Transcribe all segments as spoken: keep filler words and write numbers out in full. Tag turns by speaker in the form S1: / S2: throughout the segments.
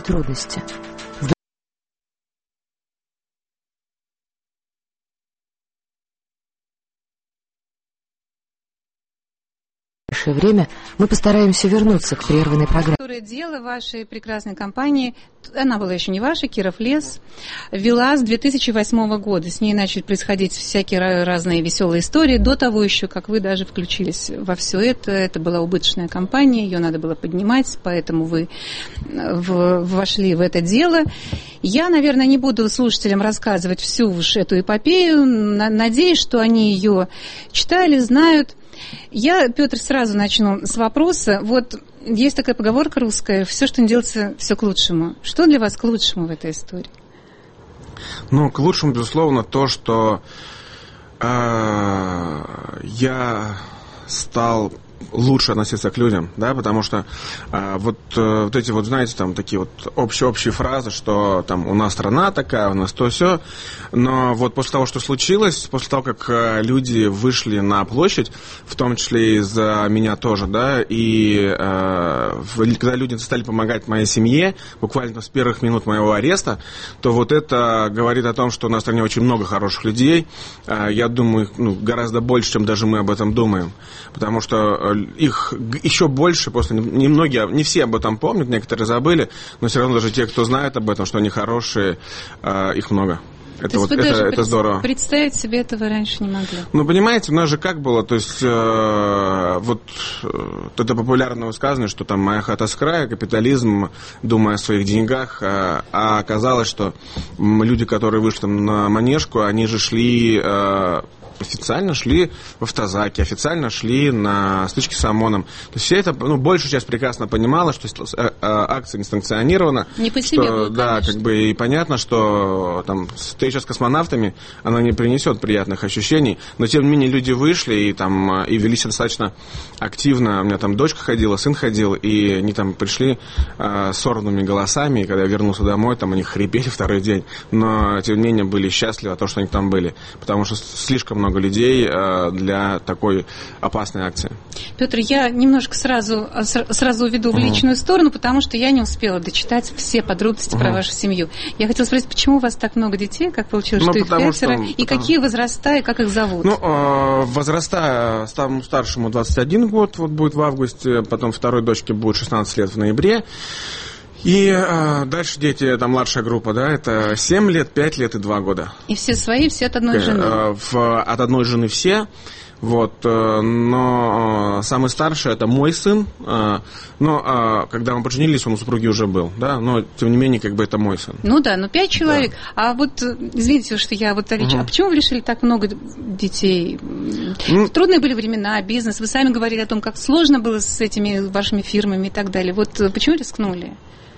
S1: трудности. В ближайшее время мы постараемся вернуться к прерванной программе.
S2: Дело вашей прекрасной компании, она была еще не ваша, Киров лес, вела с две тысячи восьмого года. С ней начали происходить всякие разные веселые истории. До того еще, как вы даже включились во все это, это была убыточная компания, ее надо было поднимать, поэтому вы в, вошли в это дело. Я, наверное, не буду слушателям рассказывать всю уж эту эпопею. Надеюсь, что они ее читали, знают. Я, Петр, сразу начну с вопроса. Вот есть такая поговорка русская: все, что не делается, все к лучшему. Что для вас к лучшему в этой истории?
S3: Ну, к лучшему, безусловно, то, что э, я стал лучше относиться к людям, да, потому что а, вот, вот эти вот, знаете, там такие вот общие-общие фразы, что там у нас страна такая, у нас то все, но вот после того, что случилось, после того, как люди вышли на площадь, в том числе и за меня тоже, да, и а, когда люди стали помогать моей семье, буквально с первых минут моего ареста, то вот это говорит о том, что у нас в стране очень много хороших людей, а, я думаю, ну, гораздо больше, чем даже мы об этом думаем, потому что их еще больше, просто немногие, не все об этом помнят, некоторые забыли, но все равно даже те, кто знает об этом, что они хорошие, их много. Это, вот, это, это пред... здорово.
S2: Представить себе этого раньше не могли.
S3: Ну, понимаете, у нас же как было, то есть, э, вот э, это популярное высказывание, что там моя хата с края, капитализм, думая о своих деньгах, а, а оказалось, что люди, которые вышли там на Манежку, они же шли... Э, официально шли в автозаки, официально шли на стычки с ОМОНом. То есть все это, ну, большая часть прекрасно понимала, что акция не санкционирована.
S2: Не по себе было,
S3: да,
S2: конечно.
S3: как бы и понятно, что там встреча с космонавтами, она не принесет приятных ощущений, но тем не менее люди вышли и там и вели себя достаточно активно. У меня там дочка ходила, сын ходил, и они там пришли э, с сорванными голосами, и когда я вернулся домой, там они хрипели второй день, но тем не менее были счастливы от того, что они там были, потому что слишком много много людей для такой опасной акции.
S2: Петр, я немножко сразу, сразу уведу в uh-huh. личную сторону, потому что я не успела дочитать все подробности uh-huh. про вашу семью. Я хотела спросить, почему у вас так много детей, как получилось, ну, что их пятеро, что, и потому... какие возраста, и как их зовут?
S3: Ну, возраста самому старшему двадцать один год, вот будет в августе, потом второй дочке будет шестнадцать лет в ноябре. И э, дальше дети, там младшая группа, да, это семь лет, пять лет и два года.
S2: И все свои, все от одной жены?
S3: Э, в, от одной жены все, вот, э, но э, самый старший это мой сын, э, но э, когда мы поженились, он у супруги уже был, да, но тем не менее, как бы это мой сын.
S2: Ну да, но пять человек, да. А вот, извините, что я вот речь, угу. а почему вы решили так много детей? Ну, трудные были времена, бизнес, вы сами говорили о том, как сложно было с этими вашими фирмами и так далее, вот почему рискнули?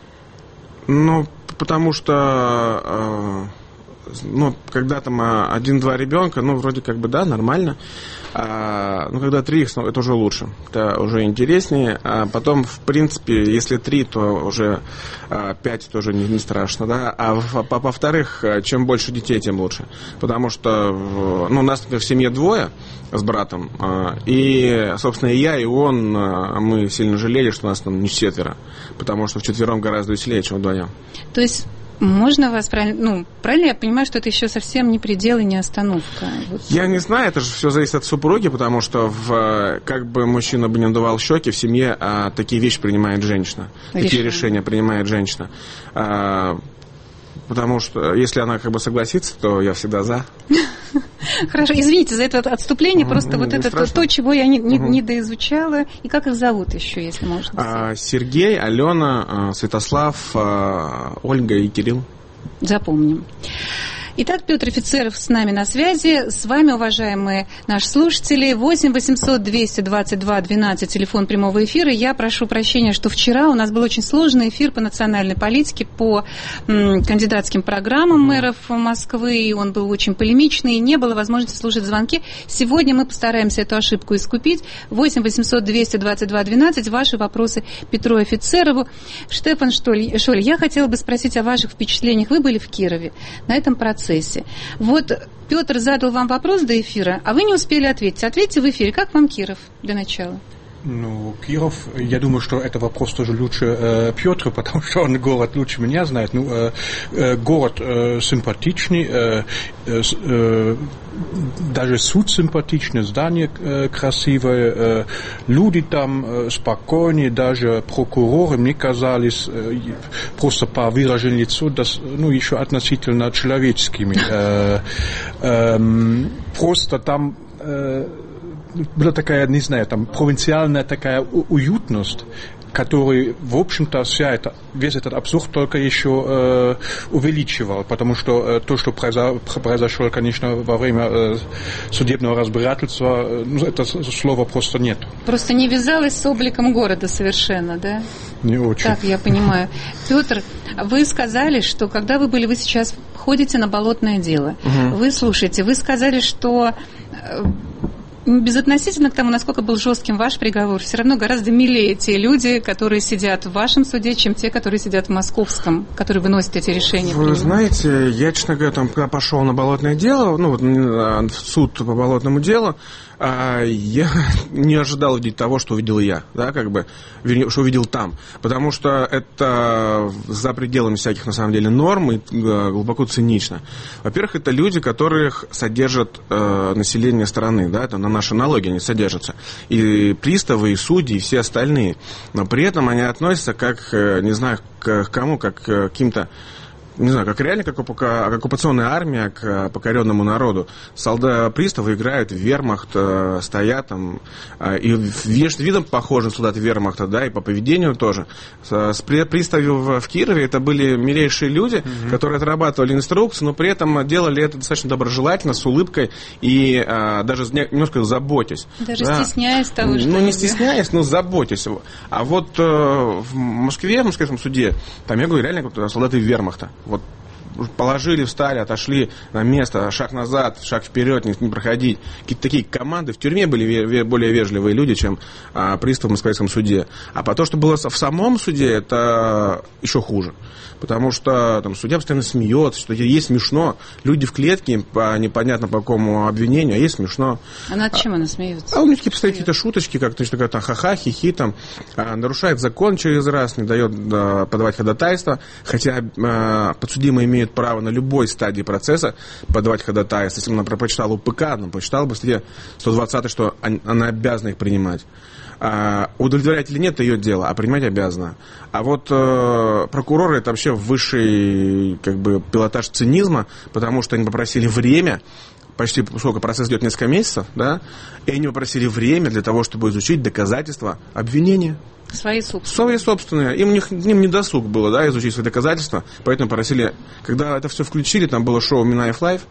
S3: Ну, потому что, э, ну, когда там один-два ребенка, ну, вроде как бы, да, нормально. А, ну, когда три, это уже лучше, это уже интереснее. А потом, в принципе, если три, то уже а, пять тоже не, не страшно, да. А во-вторых, чем больше детей, тем лучше. Потому что, ну, у нас, например, в семье двое с братом. И, собственно, и я, и он, мы сильно жалели, что у нас там не четверо. Потому что вчетвером гораздо веселее, чем вдвоем.
S2: То есть можно вас правильно, ну, правильно я понимаю, что это еще совсем не предел и не остановка? Вот.
S3: Я не знаю, это же все зависит от супруги, потому что в, как бы мужчина бы не надувал щеки, в семье а, такие вещи принимает женщина. Решение. Такие решения принимает женщина. А, потому что если она как бы согласится, то я всегда за.
S2: Хорошо, извините за это отступление, mm-hmm. просто mm-hmm. вот это то, чего я не, не, mm-hmm. не доизучала. И как их зовут еще, если можно
S3: а, Сергей, Алена, Святослав, Ольга и Кирилл.
S2: Запомним. Итак, Петр Офицеров с нами на связи. С вами, уважаемые наши слушатели, восемь восемьсот двести двадцать два двенадцать, телефон прямого эфира. Я прошу прощения, что вчера у нас был очень сложный эфир по национальной политике, по м, кандидатским программам мэров Москвы, и он был очень полемичный, и не было возможности слушать звонки. Сегодня мы постараемся эту ошибку искупить. восемь восемьсот двести двадцать два двенадцать, ваши вопросы Петру Офицерову. Штефан Шоль, Шоль, я хотела бы спросить о ваших впечатлениях. Вы были в Кирове на этом процессе. Вот Петр задал вам вопрос до эфира, а вы не успели ответить. Ответьте в эфире. Как вам Киров для начала?
S4: Ну, Киров, я думаю, что это вопрос тоже лучше э, Петра, потому что он город лучше меня знает. Ну, э, э, город э, симпатичный, э, э, даже суд симпатичный, здание э, красивое, э, люди там э, спокойные, даже прокуроры мне казались э, просто по выражению лица, ну, еще относительно человеческими. Э, э, просто там... Э, была такая, не знаю, там, провинциальная такая уютность, который, в общем-то, вся эта, весь этот абсурд только еще э, увеличивал, потому что э, то, что произошло, конечно, во время э, судебного разбирательства, э, ну, это слова просто нет.
S2: Просто не вязалось с обликом города совершенно, да?
S4: Не очень.
S2: Так, я понимаю. Петр, вы сказали, что когда вы были, вы сейчас ходите на болотное дело, угу. Вы слушаете, вы сказали, что... Безотносительно к тому, насколько был жестким ваш приговор, все равно гораздо милее те люди, которые сидят в вашем суде, чем те, которые сидят в московском, которые выносят эти решения.
S3: Вы знаете, я, честно говоря, там, когда пошел на болотное дело, ну, вот, в суд по болотному делу, я не ожидал увидеть того, что увидел я, да, как бы, что увидел там, потому что это за пределами всяких, на самом деле, норм и глубоко цинично. Во-первых, это люди, которых содержат э, население страны, да, это на наши налоги они содержатся, и приставы, и судьи, и все остальные, но при этом они относятся как, не знаю, к кому, как к каким-то, не знаю, как реально, как оккупационная армия к покоренному народу. Солдаты, приставы играют в вермахт, стоят там, и видом похожи на солдат вермахта, да, и по поведению тоже. С приставами в Кирове это были милейшие люди, mm-hmm. которые отрабатывали инструкции, но при этом делали это достаточно доброжелательно, с улыбкой и а, даже немножко заботясь.
S2: Даже
S3: да.
S2: стесняясь того, что...
S3: Ну, не стесняясь, но заботясь. А вот э, в Москве, в Московском суде, там, я говорю, реально солдаты вермахта. Вот положили, встали, отошли на место, шаг назад, шаг вперед, не, не проходить. Какие-то такие команды. В тюрьме были ве- ве- более вежливые люди, чем а, приставы в Московском суде. А по то, что было в самом суде, это еще хуже. Потому что там судья постоянно смеется, что ей смешно. Люди в клетке по непонятно по какому обвинению, а ей смешно.
S2: А над чем она смеется?
S3: А у них постоянно какие-то шуточки, как точно как там ха-ха, хихи, там, а, нарушает закон через раз, не дает а, подавать ходатайство, хотя а, подсудимый имеет право на любой стадии процесса подавать ходатайство. Если она прочитала УПК, она прочитала бы в статье сто двадцать, что она обязана их принимать. А, удовлетворять или нет, это ее дело, а принимать обязана. А вот э, прокуроры это вообще высший как бы пилотаж цинизма, потому что они попросили время, почти сколько процесс идет несколько месяцев, да, и они попросили время для того, чтобы изучить доказательства обвинения.
S2: Свои собственные.
S3: Свои собственные. Им, им не досуг было, да, изучить свои доказательства, поэтому попросили, когда это все включили, там было шоу «Минаев Лайв»,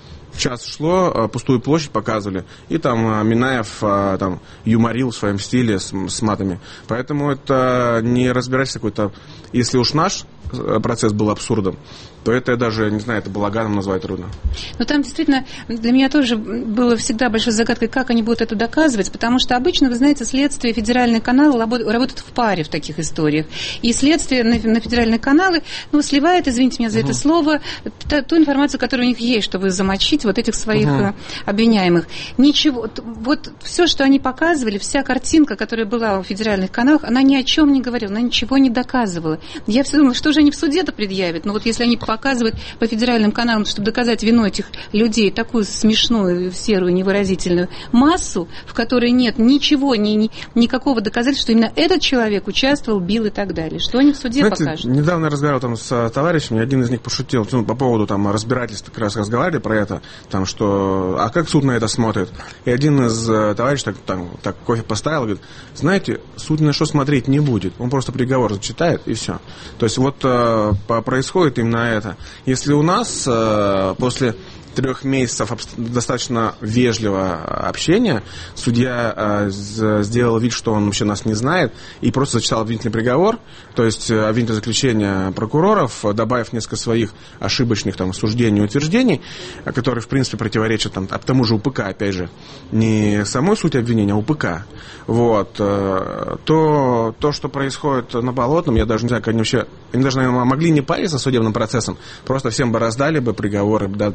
S3: час шло, пустую площадь показывали, и там Минаев там юморил в своем стиле с, с матами. Поэтому это не разбирайся какой-то... Если уж наш процесс был абсурдом, то это я даже, не знаю, это балаганом назвать трудно.
S2: Но там действительно для меня тоже было всегда большой загадкой, как они будут это доказывать, потому что обычно, вы знаете, следствие, федеральные каналы работают в паре в таких историях. И следствие на, на федеральные каналы, ну, сливает, извините меня за угу. это слово, та, ту информацию, которая у них есть, чтобы замочить вот этих своих угу. обвиняемых. Ничего, вот все, что они показывали, вся картинка, которая была у федеральных каналов, она ни о чем не говорила, она ничего не доказывала. Я все думала, что же они в суде-то предъявят? Ну, вот если они показывают по федеральным каналам, чтобы доказать вину этих людей, такую смешную, серую, невыразительную массу, в которой нет ничего, ни, ни, никакого доказательства, что именно этот человек участвовал, бил и так далее. Что они в суде
S3: Знаете,
S2: покажут? Недавно
S3: я разговаривал там с товарищами, один из них пошутил ну, по поводу там разбирательства, как раз разговаривали про это, там, что, а как суд на это смотрит? И один из товарищей так, там, так кофе поставил, говорит, знаете, суд на что смотреть не будет, он просто приговор зачитает и все. То есть вот э, происходит именно это. Если у нас э, после трех месяцев достаточно вежливого общения судья э, сделал вид, что он вообще нас не знает, и просто зачитал обвинительный приговор, то есть обвинительное заключение прокуроров, добавив несколько своих ошибочных там, суждений и утверждений, которые, в принципе, противоречат там, тому же УПК, опять же, не самой сути обвинения, а УПК. Вот, э, то, то, что происходит на Болотном, я даже не знаю, как они вообще, они даже, наверное, могли не париться с судебным процессом, просто всем бы раздали бы приговоры, да, отправили бы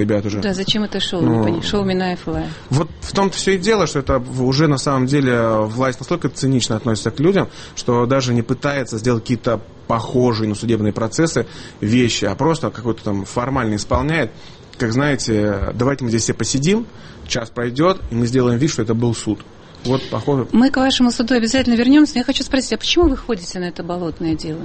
S3: ребят уже.
S2: Да, зачем это шоу?
S3: Ну,
S2: не понимаю. Шоу Минаев Лайв.
S3: Вот в том-то все и дело, что это уже на самом деле власть настолько цинично относится к людям, что даже не пытается сделать какие-то похожие на судебные процессы вещи, а просто какой-то там формально исполняет. Как знаете, давайте мы здесь все посидим, час пройдет, и мы сделаем вид, что это был суд. Вот, похоже. Мы
S2: к вашему суду обязательно вернемся, но я хочу спросить, а почему вы ходите на это болотное дело?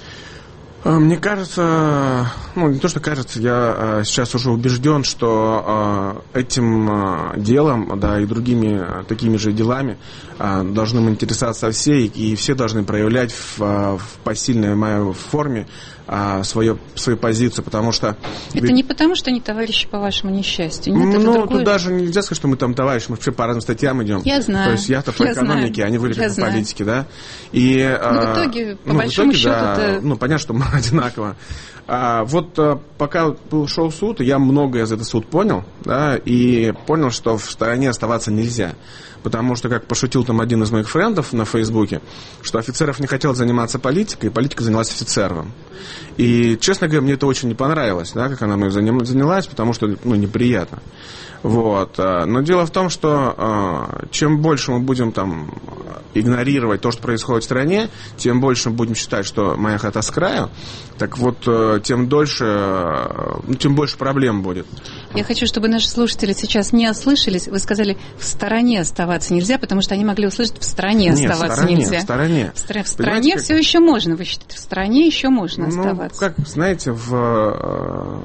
S3: Мне кажется, ну не то, что кажется, я сейчас уже убежден, что этим делом, да, и другими такими же делами должны интересоваться все, и все должны проявлять в, в посильной моей форме свою, свою позицию, потому что...
S2: Это не потому, что они товарищи по вашему несчастью? Нет,
S3: ну,
S2: это другое...
S3: тут даже нельзя сказать, что мы там товарищи, мы вообще по разным статьям идем.
S2: Я знаю.
S3: То есть я-то по экономике,
S2: знаю.
S3: Они были по политике, да. И,
S2: ну, в итоге, по
S3: ну,
S2: большому
S3: в итоге,
S2: счету,
S3: да,
S2: это...
S3: ну, понятно, что мы одинаково. А, вот пока был шел суд, я многое за этот суд понял, да, и понял, что в стороне оставаться нельзя. Потому что, как пошутил там один из моих френдов на Фейсбуке, что офицеров не хотел заниматься политикой, и политика занялась офицером. И, честно говоря, мне это очень не понравилось, да, как она мной занялась, потому что, ну, неприятно. Вот. Но дело в том, что чем больше мы будем там игнорировать то, что происходит в стране, тем больше мы будем считать, что моя хата с краю, так вот, тем дольше, ну, тем больше проблем будет.
S2: Я хочу, чтобы наши слушатели сейчас не ослышались. Вы сказали, в стороне оставаться нельзя, потому что они могли услышать, в стороне
S3: Нет,
S2: оставаться
S3: в стороне,
S2: нельзя.
S3: В стороне.
S2: В, стороне, в стороне как... все еще можно, вы считаете? В стороне еще можно
S3: ну,
S2: оставаться.
S3: Как, знаете, в...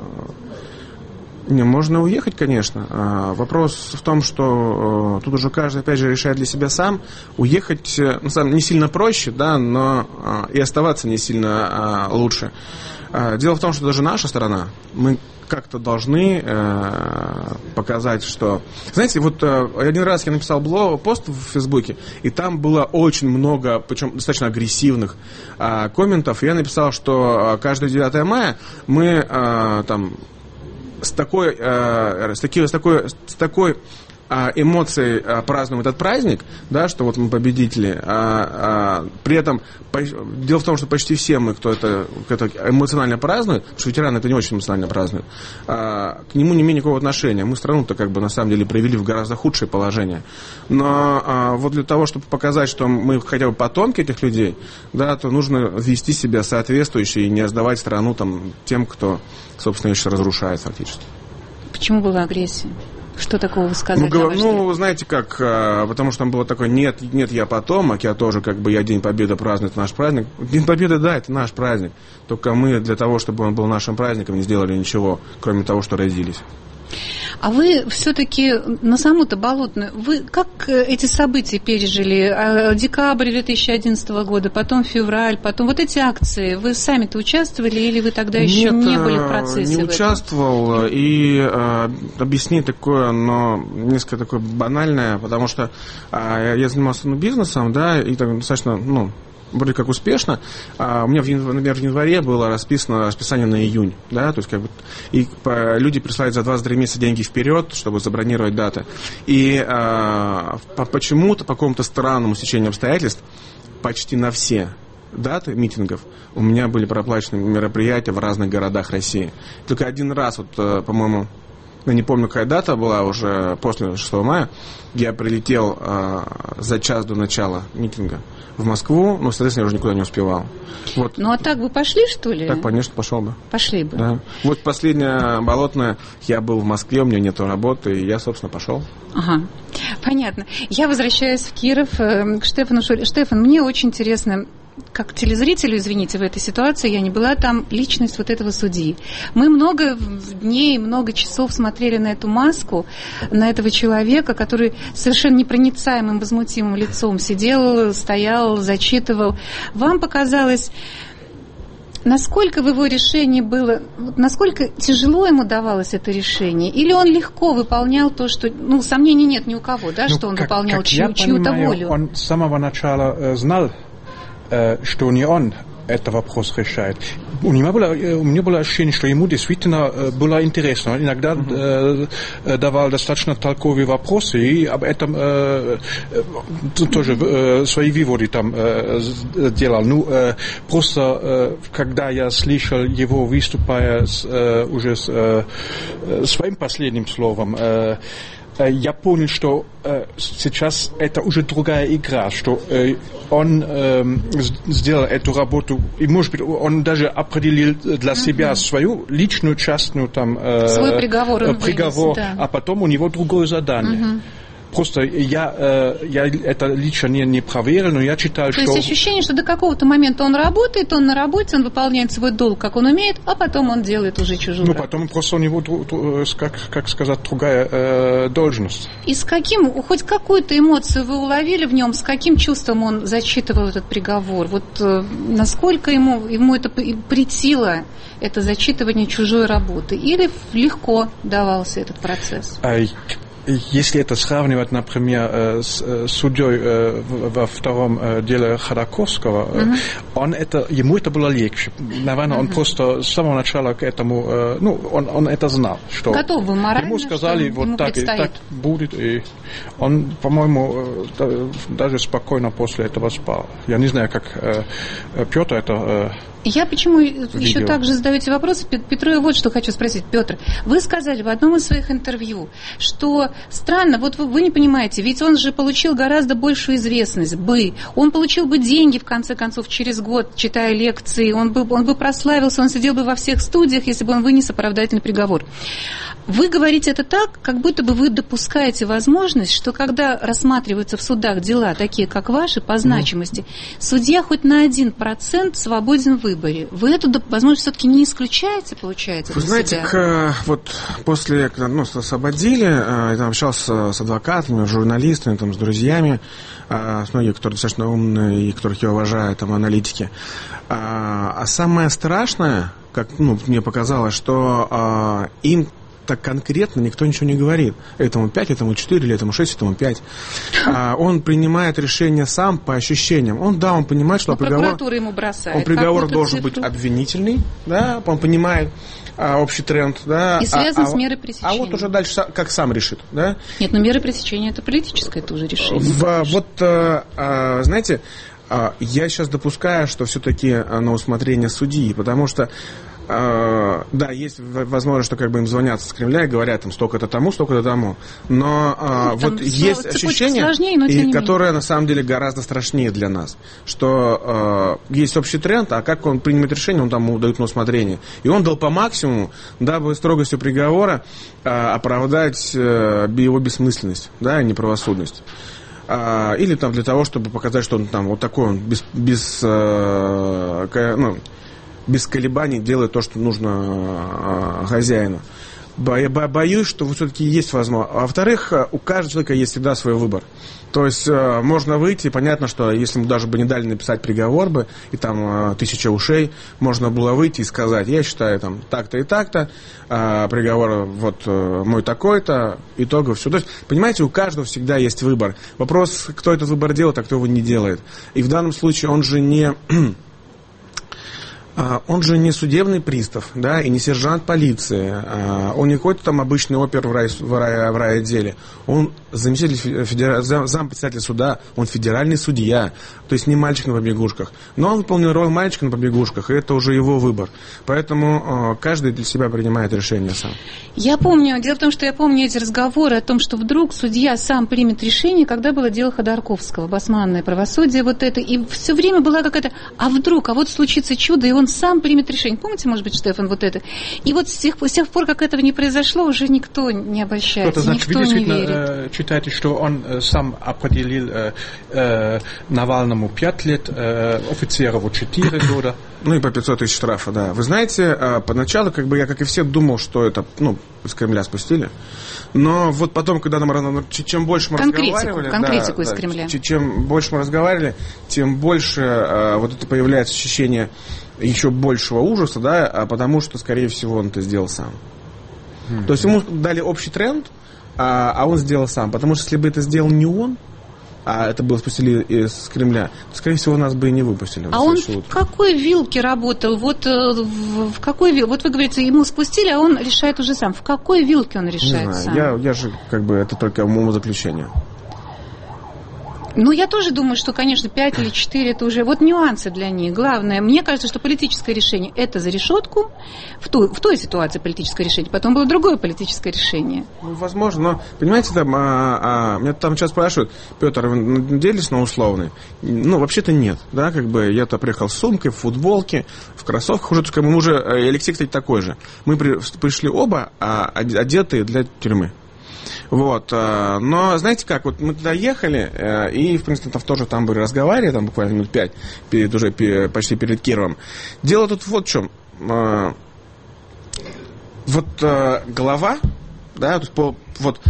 S3: Не, можно уехать, конечно. А, вопрос в том, что а, тут уже каждый, опять же, решает для себя сам. Уехать, ну, сам, не сильно проще, да, но а, и оставаться не сильно а, лучше. А, дело в том, что даже наша страна, мы как-то должны э, показать, что... Знаете, вот э, один раз я написал блог, пост в Фейсбуке, и там было очень много, причем достаточно агрессивных э, комментов. Я написал, что каждое девятое мая мы э, там с такой, э, с таки, с такой, с такой эмоций празднуем этот праздник, да, что вот мы победители, а, а, при этом по, дело в том, что почти все мы, кто это, кто это эмоционально празднует, потому что ветераны это не очень эмоционально празднуют, а, к нему не имеет никакого отношения. Мы страну-то как бы на самом деле привели в гораздо худшее положение. Но а, вот для того, чтобы показать, что мы хотя бы потомки этих людей, да, то нужно вести себя соответствующе и не сдавать страну там, тем, кто, собственно, ее сейчас разрушает фактически.
S2: Почему была агрессия? Что такого вы сказали?
S3: Ну, ну, знаете как, потому что там было такое, нет, нет, я потомок, я тоже, как бы, я День Победы праздную, это наш праздник. День Победы, да, это наш праздник. Только мы для того, чтобы он был нашим праздником, не сделали ничего, кроме того, что родились.
S2: А вы все-таки на саму-то болотную, вы как эти события пережили? Декабрь две тысячи одиннадцатого года, потом февраль, потом вот эти акции, вы сами-то участвовали или вы тогда еще
S3: Нет,
S2: не были в процессе?
S3: Не участвовал, и э, объяснить такое, но несколько такое банальное, потому что э, я занимался ну, бизнесом, да, и так достаточно, ну, вроде как успешно. А у меня, в, например, в январе было расписано расписание на июнь, да, то есть как бы и по, люди присылают за двадцать три месяца деньги вперед, чтобы забронировать даты. И а, по, почему-то, по какому-то странному стечению обстоятельств, почти на все даты митингов у меня были проплачены мероприятия в разных городах России. Только один раз, вот, по-моему, я не помню, какая дата была, уже после шестого мая, я прилетел э, за час до начала митинга в Москву, но, соответственно, я уже никуда не успевал. Вот.
S2: Ну, а так вы пошли, что ли?
S3: Так, конечно, пошел бы.
S2: Пошли бы.
S3: Да. Вот последняя болотная, я был в Москве, у меня нету работы, и я, собственно, пошел.
S2: Ага, понятно. Я возвращаюсь в Киров э, к Штефану Шуле. Штефан, мне очень интересно, как телезрителю, извините, в этой ситуации, я не была там, личность вот этого судьи. Мы много дней, много часов смотрели на эту маску, на этого человека, который совершенно непроницаемым, возмутимым лицом сидел, стоял, зачитывал. Вам показалось, насколько в его решении было, насколько тяжело ему давалось это решение? Или он легко выполнял то, что, ну, сомнений нет ни у кого, да, ну, что он
S4: как,
S2: выполнял
S4: как
S2: чью, чью-то волю?
S4: Он с самого начала э, знал, что не он это вопрос решает. У меня было, у меня было ощущение, что ему действительно было интересно. Он иногда uh-huh. э, давал достаточно толковые вопросы, и об этом э, тоже э, свои выводы там э, делал. Ну, э, просто, э, когда я слышал его, выступая с, э, уже с э, своим последним словом, э, я понял, что э, сейчас это уже другая игра, что э, он э, сделал эту работу, и, может быть, он даже определил для себя uh-huh. свою личную, частную там, э,
S2: свой приговор, он
S4: приговор
S2: вынес, да.
S4: а потом у него другое задание. Uh-huh. Просто я, э, я это лично не, не проверил, но я читал,
S2: То
S4: что...
S2: То есть ощущение, что до какого-то момента он работает, он на работе, он выполняет свой долг, как он умеет, а потом он делает уже чужую
S4: Ну,
S2: работу.
S4: потом просто у него, как, как сказать, другая э, должность.
S2: И с каким, хоть какую-то эмоцию вы уловили в нем, с каким чувством он зачитывал этот приговор? Вот э, насколько ему, ему это претило, это зачитывание чужой работы? Или легко давался этот процесс?
S4: Если это сравнивать, например, с судьей во втором деле Ходорковского, uh-huh. он это, ему это было легче. Наверное, uh-huh. он просто с самого начала к этому, ну, он, он это знал. Что
S2: Готов вы морально,
S4: ему сказали, вот так, и так будет. И он, по-моему, даже спокойно после этого спал. Я не знаю, как Петр это...
S2: Я почему видео. еще также задаете вопросы, Петру, я вот что хочу спросить. Петр, вы сказали в одном из своих интервью, что странно, вот вы, вы не понимаете, ведь он же получил гораздо большую известность бы, он получил бы деньги, в конце концов, через год, читая лекции, он бы, он бы прославился, он сидел бы во всех студиях, если бы он вынес оправдательный приговор. Вы говорите это так, как будто бы вы допускаете возможность, что когда рассматриваются в судах дела, такие как ваши, по значимости, mm. судья хоть на один процент свободен в выборе. Вы эту возможность все-таки не исключаете, получается?
S3: Вы знаете, к, вот после, когда нас освободили, я там общался с адвокатами, с журналистами, там, с друзьями, с многими, которые достаточно умные и которых я уважаю, там, аналитики. А самое страшное, как ну, мне показалось, что им так конкретно никто ничего не говорит. Этому пять, этому четыре, или этому шесть, этому пять. А он принимает решение сам по ощущениям. Он, да, он понимает, что приговор...
S2: Прокуратура ему бросает.
S3: Он приговор должен цифру. быть обвинительный, да, он понимает а, общий тренд, да.
S2: И связан
S3: а,
S2: с мерой пресечения.
S3: А вот уже дальше как сам решит, да.
S2: Нет, но меры пресечения это политическое тоже решение.
S3: В, вот, а, знаете, а, я сейчас допускаю, что все-таки на усмотрение судьи, потому что Uh, да, есть возможность, что как бы им звонят с Кремля и говорят там столько-то тому, столько-то тому. Но uh, ну, вот есть ощущение,
S2: сложнее, но
S3: и, которое на самом деле гораздо страшнее для нас, что uh, есть общий тренд, а как он принимает решение, он там ему дают на усмотрение. И он дал по максимуму, дабы строгостью приговора uh, оправдать uh, его бессмысленность, да, и неправосудность. Uh, или там для того, чтобы показать, что он там вот такой, он без... без uh, ну, без колебаний делает то, что нужно хозяину. Боюсь, что все-таки есть возможность. А во-вторых, у каждого человека есть всегда свой выбор. То есть можно выйти, понятно, что если ему даже бы не дали написать приговор бы, и там тысяча ушей, можно было выйти и сказать, я считаю там так-то и так-то, приговор вот мой такой-то, итогово все. То есть, понимаете, у каждого всегда есть выбор. Вопрос, кто этот выбор делает, а кто его не делает. И в данном случае он же не... Он же не судебный пристав, да, и не сержант полиции. Он не какой-то там обычный опер в, рай, в, рай, в райотделе. Он заместитель федера... зампредседателя суда, он федеральный судья, то есть не мальчик на побегушках. Но он выполнил роль мальчика на побегушках, и это уже его выбор. Поэтому каждый для себя принимает решение сам.
S2: Я помню, дело в том, что я помню эти разговоры о том, что вдруг судья сам примет решение, когда было дело Ходорковского, басманное правосудие, вот это, и все время была какая-то, а вдруг, а вот случится чудо, и он сам примет решение. Помните, может быть, Штефан, вот это? И вот с тех, с тех пор, как этого не произошло, уже никто не обращается,
S4: значит,
S2: никто не верит.
S4: Э, считаете, что он э, сам определил э, э, Навальному пять лет, э, офицерову четыре года?
S3: Ну и по пятьсот тысяч штрафа, да. Вы знаете, э, поначалу, как бы я, как и все, думал, что это, ну, из Кремля спустили. Но вот потом, когда нам, чем больше мы
S2: конкретику,
S3: разговаривали...
S2: Конкретику
S3: да,
S2: из
S3: да,
S2: Кремля.
S3: Чем больше мы разговаривали, тем больше э, вот это появляется ощущение еще большего ужаса, да, потому что, скорее всего, он это сделал сам. Mm-hmm. То есть ему дали общий тренд, а, а он сделал сам. Потому что если бы это сделал не он, а это было спустили из Кремля, то, скорее всего, нас бы и не выпустили.
S2: А он в какой вилке работал? Вот в, в какой вилке? Вот вы говорите, ему спустили, а он решает уже сам. В какой вилке он решает
S3: не знаю,
S2: сам?
S3: Я, я же, как бы, это только умозаключение.
S2: Ну, я тоже думаю, что, конечно, пять или четыре это уже вот нюансы для них. Главное, мне кажется, что политическое решение это за решетку. В той, в той ситуации политическое решение. Потом было другое политическое решение.
S3: Ну, возможно, но, понимаете, там, а, а, меня там сейчас спрашивают, Петр, вы надеялись на условный? Ну, вообще-то нет, да, как бы я-то приехал с сумкой, в футболке, в кроссовках, уже, мы уже, Алексей, кстати, такой же. Мы при, пришли оба а, одетые для тюрьмы. Вот, но знаете как, вот мы туда ехали, и, в принципе, там тоже там были разговаривали, там буквально минут пять, перед, уже почти перед Кировом. Дело тут вот в чем. Вот голова, да, вот,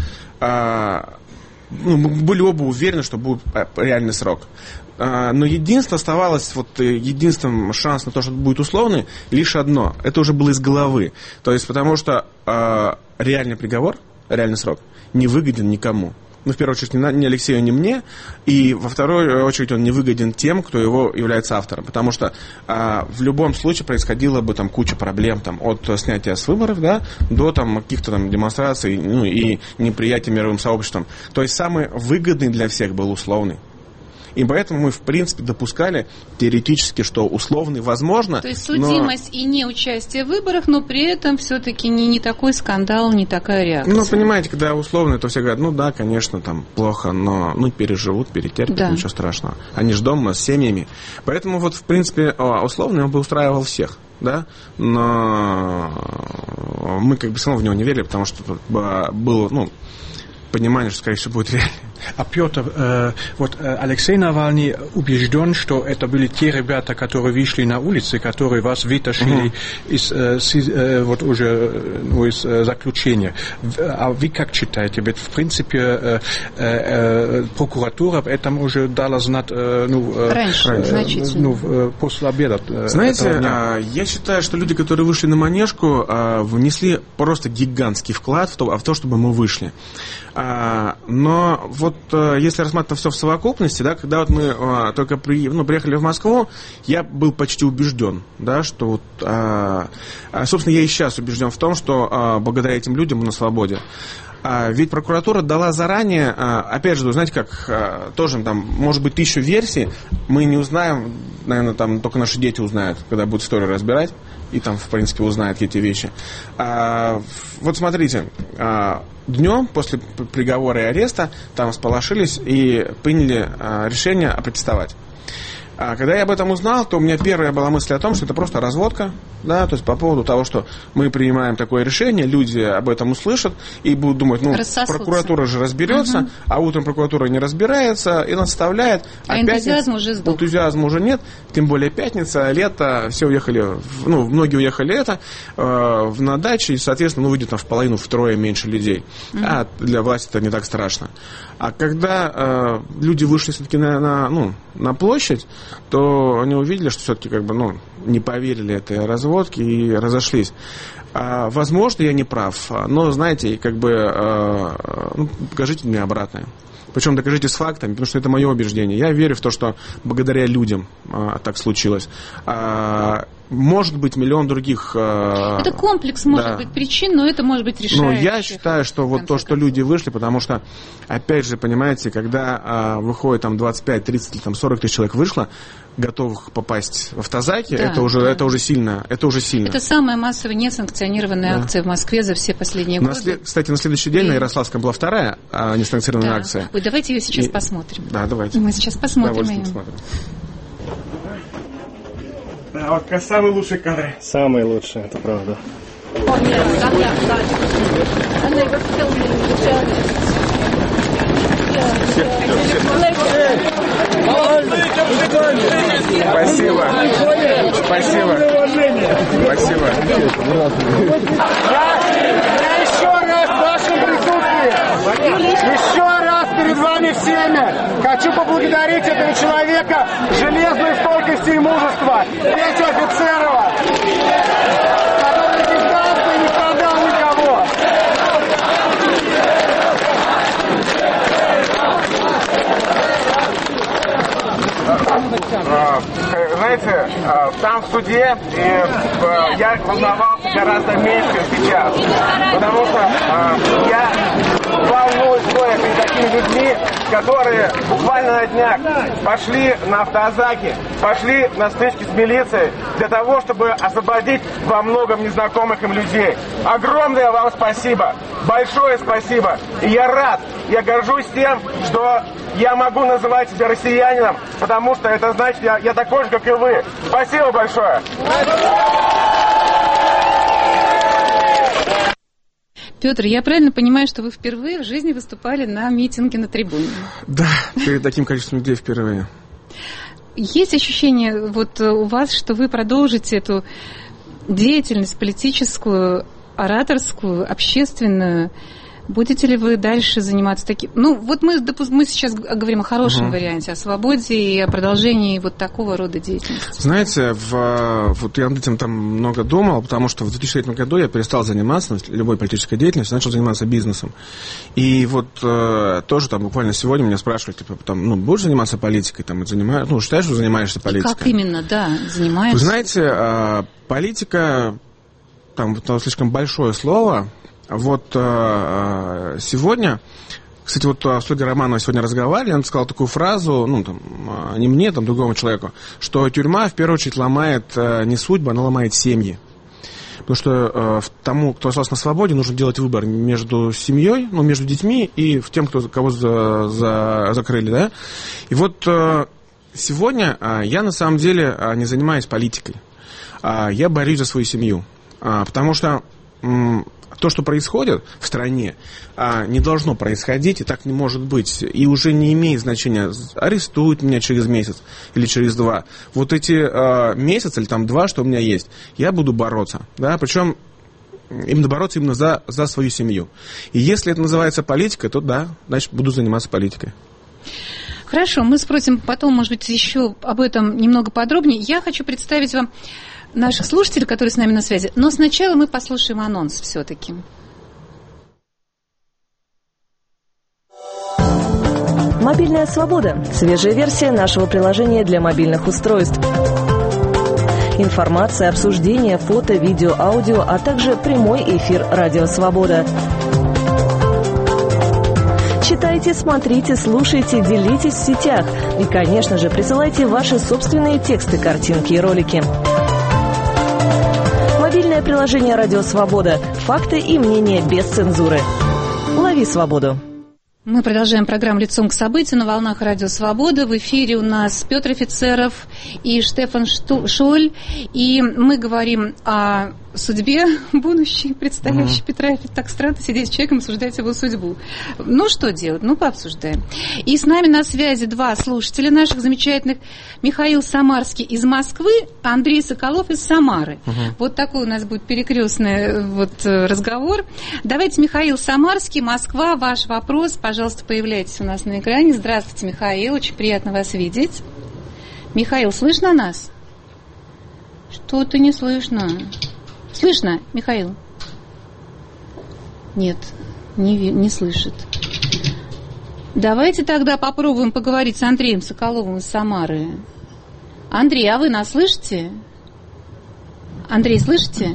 S3: ну, мы были оба уверены, что будет реальный срок. Но единственное оставалось, вот единственным шанс на то, что будет условный, лишь одно. Это уже было из головы. То есть, потому что реальный приговор, реальный срок, не выгоден никому. Ну, в первую очередь, ни Алексею, ни мне. И во вторую очередь, он не выгоден тем, кто его является автором. Потому что а, в любом случае происходила бы там куча проблем. Там, от снятия с выборов, да, до там, каких-то там демонстраций, ну, и неприятия мировым сообществом. То есть, самый выгодный для всех был условный. И поэтому мы, в принципе, допускали теоретически, что условный возможно.
S2: То есть судимость но... и не участие в выборах, но при этом все-таки не, не такой скандал, не такая реакция.
S3: Ну, понимаете, когда условный, то все говорят, ну да, конечно, там плохо, но ну, переживут, перетерпят, да. Ничего страшного. Они же дома с семьями. Поэтому вот, в принципе, условный он бы устраивал всех. Да, но мы как бы все равно в него не верили, потому что было, ну, понимание, что, скорее всего, будет реально.
S4: А Петр, э, вот э, Алексей Навальный убежден, что это были те ребята, которые вышли на улицы, которые вас вытащили uh-huh. из, э, с, э, вот уже, ну, из э, заключения. А вы как считаете? Ведь, в принципе, э, э, прокуратура об этом уже дала знать э, ну, э,
S2: раньше, э, значительно.
S4: Ну, после обеда. Э,
S3: Знаете, э, я считаю, что люди, которые вышли на Манежку, э, внесли просто гигантский вклад в то, в то чтобы мы вышли. А, но вот а, если рассматривать все в совокупности, да, когда вот мы а, только при, ну, приехали в Москву, я был почти убежден, да, что вот, а, а, собственно, я и сейчас убежден в том, что а, благодаря этим людям мы на свободе. А, ведь прокуратура дала заранее, а, опять же, знаете, как а, тоже там может быть тысячу версий, мы не узнаем, наверное, там только наши дети узнают, когда будут историю разбирать, и там, в принципе, узнают эти вещи. А, вот смотрите, а, днем после приговора и ареста там сполошились и приняли а, решение опротестовать. А когда я об этом узнал, то у меня первая была мысль о том, что это просто разводка, да, то есть по поводу того, что мы принимаем такое решение, люди об этом услышат и будут думать, ну, прокуратура же разберется, угу. а утром прокуратура не разбирается и нас вставляет.
S2: А, а энтузиазм уже сдох.
S3: Энтузиазма уже нет, тем более пятница, лето, все уехали, в, ну, многие уехали это э, на даче, и, соответственно, ну, выйдет там в половину, втрое меньше людей. Угу. А для власти это не так страшно. А когда э, люди вышли все-таки на, на, ну, на площадь, то они увидели, что все-таки как бы, ну, не поверили этой разводке и разошлись. А, возможно, я не прав, но, знаете, как бы, э, ну, покажите мне обратное. Причем докажите с фактами, потому что это мое убеждение. Я верю в то, что благодаря людям а, так случилось. А, может быть, миллион других... А,
S2: это комплекс, может да. быть, причин, но это может быть решающий.
S3: Но я считаю, что вот то, что люди вышли, потому что, опять же, понимаете, когда а, выходит там двадцать пять, тридцать или там, сорок тысяч человек вышло, готовых попасть в автозаки, да, это, уже, да. это, уже сильно, это уже сильно.
S2: Это самая массовая несанкционированная да. акция в Москве за все последние годы.
S3: След... Кстати, на следующий день и... на Ярославском была вторая а, несанкционированная
S2: да.
S3: акция.
S2: Ой, давайте ее сейчас
S3: и...
S2: посмотрим.
S3: Да, давайте.
S2: Мы сейчас посмотрим ее.
S3: Посмотрим. Да, вот как самые лучшие кадры.
S5: Самые лучшие, это правда.
S3: Спасибо. Спасибо. Спасибо.
S6: Я еще раз в вашем присутствии, еще раз перед вами всеми хочу поблагодарить этого человека железной стойкости и мужества, Петю Офицерова, который не сдался и не продал никого. знаете, там в суде и, я волновался гораздо меньше, чем сейчас. Потому что я волнуюсь перед такими людьми, которые буквально на днях пошли на автозаки, пошли на стычки с милицией для того, чтобы освободить во многом незнакомых им людей. Огромное вам спасибо, большое спасибо. И я рад, я горжусь тем, что я могу называть себя россиянином, потому что это значит, я, я такой же, как и вы. Спасибо большое.
S2: Петр, я правильно понимаю, что вы впервые в жизни выступали на митинге на трибуне?
S3: Да, перед таким количеством людей впервые.
S2: Есть ощущение вот у вас, что вы продолжите эту деятельность политическую, ораторскую, общественную? Будете ли вы дальше заниматься таким... Ну, вот мы, мы сейчас говорим о хорошем угу. варианте, о свободе и о продолжении вот такого рода деятельности.
S3: Знаете, в, вот я над этим там много думал, потому что в две тысячи третьем году я перестал заниматься любой политической деятельностью, начал заниматься бизнесом. И вот э, тоже там буквально сегодня меня спрашивали, типа, там, ну, будешь заниматься политикой? Там, занимаешь, ну, считаешь, что занимаешься политикой?
S2: И как именно, да, занимаешься?
S3: Вы знаете, э, политика, там, там слишком большое слово. Вот э, сегодня, кстати, вот в студии Романова сегодня разговаривали, он сказал такую фразу, ну, там, не мне, там, другому человеку, что тюрьма, в первую очередь, ломает э, не судьбы, она ломает семьи. Потому что э, тому, кто остался на свободе, нужно делать выбор между семьей, ну, между детьми и тем, кто, кого за, за, закрыли, да. И вот э, сегодня э, я, на самом деле, э, не занимаюсь политикой. Э, я борюсь за свою семью. Э, потому что... Э, То, что происходит в стране, не должно происходить, и так не может быть. И уже не имеет значения, арестуют меня через месяц или через два. Вот эти месяц или там два, что у меня есть, я буду бороться. Да? Причем именно бороться именно за, за свою семью. И если это называется политикой, то да, значит, буду заниматься политикой.
S2: Хорошо, мы спросим потом, может быть, еще об этом немного подробнее. Я хочу представить вам наших слушателей, которые с нами на связи. Но сначала мы послушаем анонс все-таки.
S5: Мобильная свобода. Свежая версия нашего приложения для мобильных устройств. Информация, обсуждение, фото, видео, аудио, а также прямой эфир «Радио Свобода». Читайте, смотрите, слушайте, делитесь в сетях. И, конечно же, присылайте ваши собственные тексты, картинки и ролики. Мобильное приложение «Радио Свобода». Факты и мнения без цензуры. Лови свободу.
S2: Мы продолжаем программу «Лицом к событию» на волнах «Радио Свобода». В эфире у нас Петр Офицеров и Штефан Шоль. И мы говорим о судьбе будущей, предстоящей mm-hmm. Петра. Так странно сидеть с человеком и обсуждать его судьбу. Ну, что делать? Ну, пообсуждаем. И с нами на связи два слушателя наших замечательных. Михаил Самарский из Москвы, Андрей Соколов из Самары. Mm-hmm. Вот такой у нас будет перекрестный вот разговор. Давайте, Михаил Самарский, Москва, ваш вопрос. Пожалуйста, появляйтесь у нас на экране. Здравствуйте, Михаил. Очень приятно вас видеть. Михаил, слышно нас? Что-то не слышно. Слышно, Михаил? Нет, не, не слышит. Давайте тогда попробуем поговорить с Андреем Соколовым из Самары. Андрей, а вы нас слышите? Андрей, слышите?